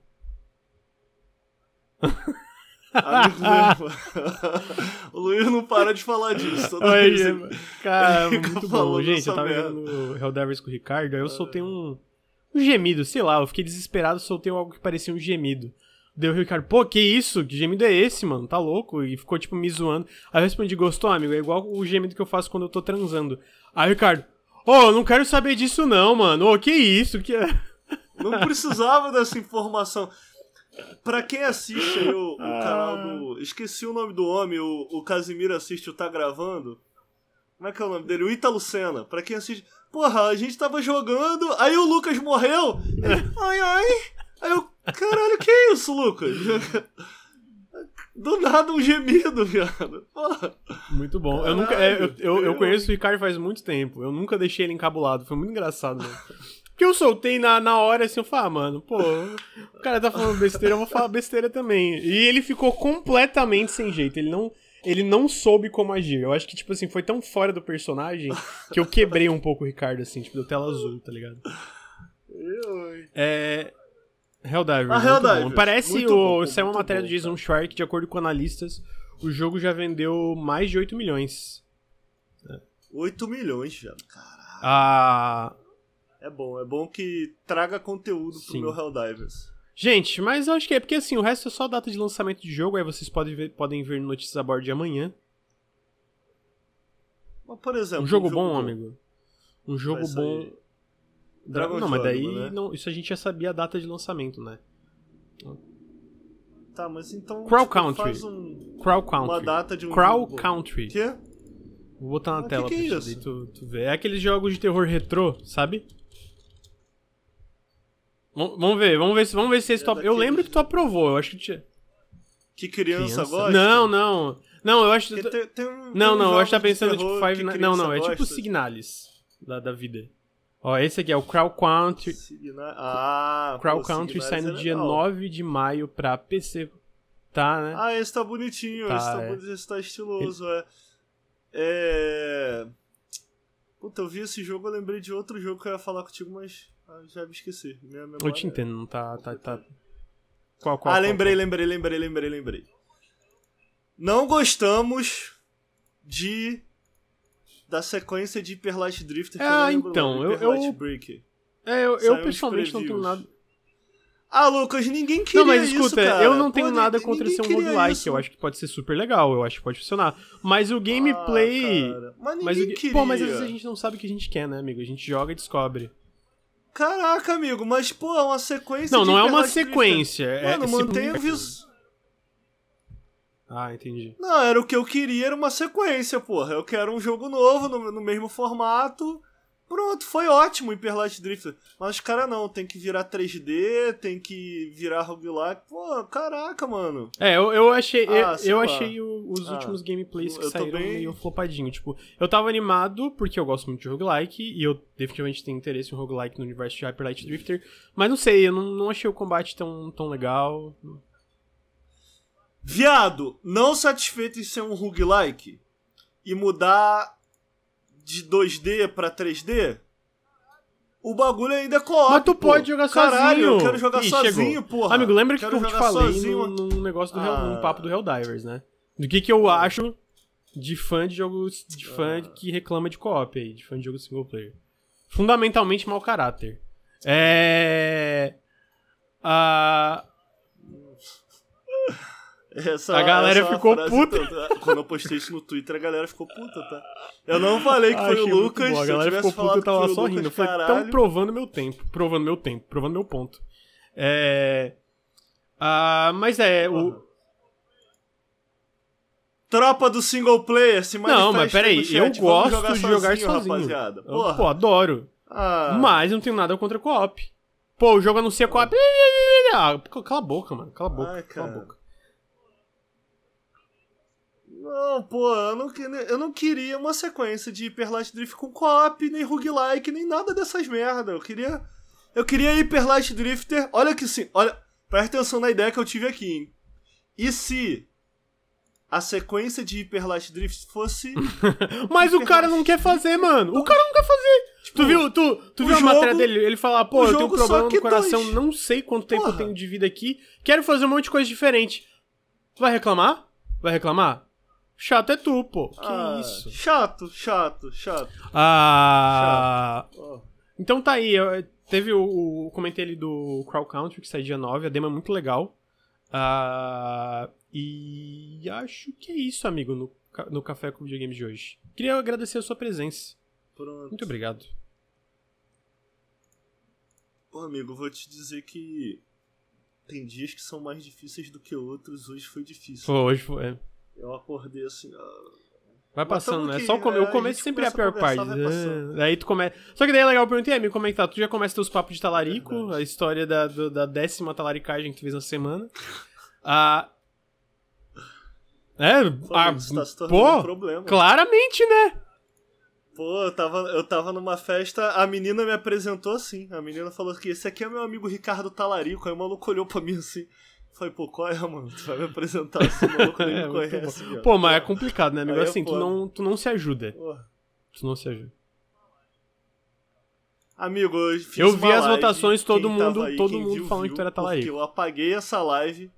Amigo mesmo. O Luiz não para de falar disso. Toda Oi, vez ele- cara, ele fica muito bom. falando Gente, eu essa tava merda. jogando Helldivers com o Ricardo, aí eu soltei um, um gemido, sei lá, eu fiquei desesperado, soltei algo que parecia um gemido. Deu o Ricardo, pô, que isso? Que gemido é esse, mano? Tá louco? E ficou, tipo, me zoando. Aí eu respondi, gostou, amigo? É igual o gemido que eu faço quando eu tô transando. Aí o Ricardo, ô, oh, eu não quero saber disso não, mano. Ô, oh, que isso? Que... Não precisava dessa informação. Pra quem assiste aí o, o canal do... Esqueci o nome do homem, o, o Casimiro assiste o Tá Gravando. Como é que é o nome dele? O Ítalo Senna. Pra quem assiste... Porra, a gente tava jogando, aí o Lucas morreu. Ele, ai, ai. Aí eu, caralho, que isso, Lucas? Do nada um gemido, viado. Porra. Muito bom. Eu, nunca, é, eu, eu, eu conheço o Ricardo faz muito tempo. Eu nunca deixei ele encabulado. Foi muito engraçado, mano. Porque eu soltei na, na hora assim, eu falei, ah, mano, pô, o cara tá falando besteira, eu vou falar besteira também. E ele ficou completamente sem jeito. Ele não, ele não soube como agir. Eu acho que, tipo assim, foi tão fora do personagem que eu quebrei um pouco o Ricardo, assim, tipo, deu tela azul, tá ligado? É. Helldivers. Ah, muito Helldivers. bom. Parece Muito o. bom, Saiu uma muito matéria bom, do Jason cara. Schwartz, de acordo com analistas, o jogo já vendeu mais de oito milhões. oito milhões, viado. Caralho. Ah. É bom, é bom que traga conteúdo pro Sim. meu Helldivers. Gente, mas eu acho que é porque assim, o resto é só data de lançamento de jogo, aí vocês podem ver, podem ver no Notícias a Bordo de amanhã. Mas, por exemplo... Um jogo bom, amigo. Um jogo Vai bom. sair Dra- Dragon's Não, mas daí Dogma, né? não, isso a gente já sabia a data de lançamento, né? Tá, mas então... Crow tipo, Country. faz um, Crow uma Country. data de um Crow jogo bom. Country. Quê? Vou botar na Mas tela que que é pra isso? ti, daí tu, tu ver. É aqueles jogos de terror retrô, sabe? Vam- Vamos ver, vamos ver se, vamos ver se esse É tu, eu daqueles- lembro que tu aprovou, eu acho que tinha. Que criança, Criança? gosta? Não, não. Não, eu acho que. Porque tem, tem um, Não, tem não, uns eu acho que tá jogos de pensando tipo terror Five que Nights. Não, não, é criança tipo gosta. Signalis da, da vida. Ó, esse aqui é o Crow Country. Signa- Ah, Crow pô, Country Signalis sai no é dia legal. nove de maio pra P C. Tá, né? Ah, esse tá bonitinho, Tá, esse, tá, é. boni- esse tá estiloso, é. É... Puta, eu vi esse jogo, eu lembrei de outro jogo que eu ia falar contigo, mas ah, já me esqueci. Minha memória... Eu te entendo, não tá. tá, tá... Qual, qual? Ah, qual, lembrei, qual? lembrei, lembrei, lembrei, lembrei. Não gostamos de... da sequência de Hyper Light Drifter que Ah, eu lembro então, lá, eu- Hyper Light eu- Breaker. É, eu, Saiu eu uns pessoalmente não tenho previews. nada. Ah, Lucas, ninguém queria Não, mas isso, escuta, cara. eu não Pô, tenho nada ninguém contra ser um queria roguelike. isso. Eu acho que pode ser super legal, eu acho que pode funcionar. Mas o gameplay. Ah, cara, mas ninguém mas o... ga- queria. Pô, mas às vezes a gente não sabe o que a gente quer, né, amigo? A gente joga e descobre. Caraca, amigo, mas pô, é uma sequência Não, de não é Hyper uma Light Drifter. sequência. É, Mano, é mantém o simplesmente- vis... Ah, entendi. Não, era o que eu queria, era uma sequência, porra. Eu quero um jogo novo, no, no mesmo formato. Pronto, foi ótimo o Hyper Light Drifter. Mas os caras não, tem que virar três D, tem que virar roguelike. Pô, caraca, mano. É, eu, eu achei, Ah, eu, sei eu lá. achei o- os Ah, últimos gameplays que eu tô saíram bem- meio flopadinho. Tipo, eu tava animado porque eu gosto muito de roguelike e eu definitivamente tenho interesse em roguelike no universo de Hyper Light Drifter. Mas não sei, eu não, não achei o combate tão, tão legal. Viado, não satisfeito em ser um roguelike e mudar de dois D pra três D, o bagulho ainda é co-op. Mas tu pô. pode jogar Caralho, sozinho. eu quero jogar Ih, sozinho, chegou. porra. Amigo, lembra que Quero eu te jogar falei sozinho. no, no negócio do Hell- Ah. no papo do Helldivers, né? Do que que eu acho de fã de jogos de fã Ah. que reclama de co-op aí, de fã de jogo single player. Fundamentalmente mau caráter. É... A... Essa, A galera essa é uma ficou frase puta. toda. Quando eu postei isso no Twitter, a galera ficou puta, tá? Eu não falei que Ah, foi o achei muito Lucas. bom. A Se eu galera tivesse ficou puta, falado eu tava que foi só o rindo. Eu Lucas, falei, caralho. tão provando meu tempo. Provando meu tempo. Provando meu ponto. É... Ah, mas é... O... Tropa do single player, se Não, mas manifesta aí peraí. no chat. Eu Vamos gosto de jogar sozinho. Rapaziada. Eu, Porra. pô, adoro. Ah, Mas não tenho nada contra co-op. Pô, o jogo anuncia co-op. Ah, cala a boca, mano. Cala a boca. Ai, cala a cara. boca. Não, pô, eu não, que- eu não queria uma sequência de Hyper Light Drift com co-op, nem roguelike, nem nada dessas merda. Eu queria. Eu queria Hyper Light Drifter. Olha que sim. Olha. Presta atenção na ideia que eu tive aqui, hein? E se a sequência de Hyper Light Drifts fosse... Mas o cara não quer fazer, mano. O cara não quer fazer. Tipo, tu viu, tu, tu viu jogo, a matéria dele? Ele fala, pô, eu tenho um problema no coração, dois. não sei quanto tempo Porra. eu tenho de vida aqui, quero fazer um monte de coisa diferente. Tu vai reclamar? Vai reclamar? Chato é tu, pô. Que ah, isso? Chato, chato, chato. Ah... Chato. Oh. Então tá aí, eu, teve o, o... Comentei ali do Crow Country, que sai dia nove, a demo é muito legal. Ah... E acho que é isso, amigo, no, no Café com Videogames de hoje. Queria agradecer a sua presença. Pronto. Muito obrigado. Pô, amigo, vou te dizer que tem dias que são mais difíceis do que outros. Hoje foi difícil. Pô, hoje foi. Eu acordei assim... Ah... Vai passando, né? Que, Só o, come... é, o começo sempre é a pior parte. É, daí tu começa. Só que daí é legal, eu perguntei, amigo, como é que tá? Tu já começa teus papos de talarico, Verdade. a história da, do, da décima talaricagem que tu fez na semana. Ah... É, pô, ah, isso tá se tornando pô, um problema. Claramente, né? Pô, eu tava, eu tava numa festa, a menina me apresentou assim. A menina falou que esse aqui é meu amigo Ricardo Talarico. Aí o maluco olhou pra mim assim. Falei, pô, qual é, mano? Tu vai me apresentar assim, o maluco nem me conhece. Pô, pô, mas é complicado, né, amigo? Aí assim, é tu não, tu não se ajuda. Pô. Tu não se ajuda. Amigo, eu fiz Eu vi uma as live, votações, todo mundo, aí, todo mundo viu, falando viu, que tu era talarico. Porque eu apaguei essa live.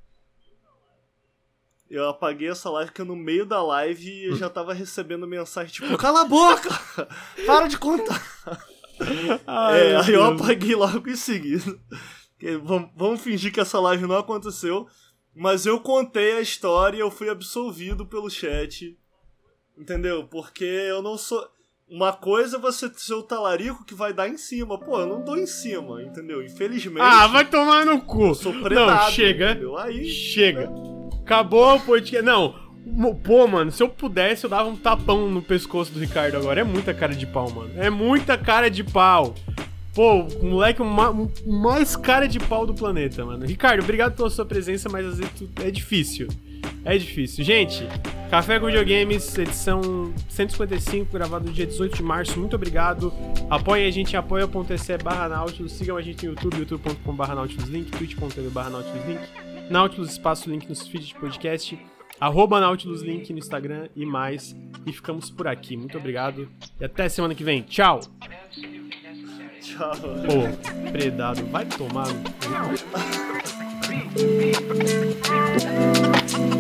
Eu apaguei essa live porque no meio da live eu já tava recebendo mensagem tipo, cala a boca! Para de contar! Ai, é, aí eu Deus. apaguei logo em seguida. Vamos, vamos fingir que essa live não aconteceu. Mas eu contei a história e eu fui absolvido pelo chat. Entendeu? Porque eu não sou... Uma coisa é você ser o talarico que vai dar em cima. Pô, eu não dou em cima, entendeu? Infelizmente. Ah, vai tomar no cu! Eu sou predado, não, chega. entendeu? Aí, chega. Acabou o podcast. Não, pô, mano, se eu pudesse, eu dava um tapão no pescoço do Ricardo agora. É muita cara de pau, mano. É muita cara de pau. Pô, o moleque o mais cara de pau do planeta, mano. Ricardo, obrigado pela sua presença, mas às vezes é difícil. É difícil. Gente, Café com Videogames, edição cento e cinquenta e cinco, gravado no dia dezoito de março. Muito obrigado. Apoiem a gente em apoia.se barra Nautilus. Sigam a gente no YouTube, youtube ponto com barra Nautilus Link, twitch ponto tv barra Nautilus Link. Nautilus, espaço link nos feeds de podcast. Arroba Nautilus Link no Instagram e mais. E ficamos por aqui. Muito obrigado. E até semana que vem. Tchau. Tchau. Pô, predado. Vai tomar no cu.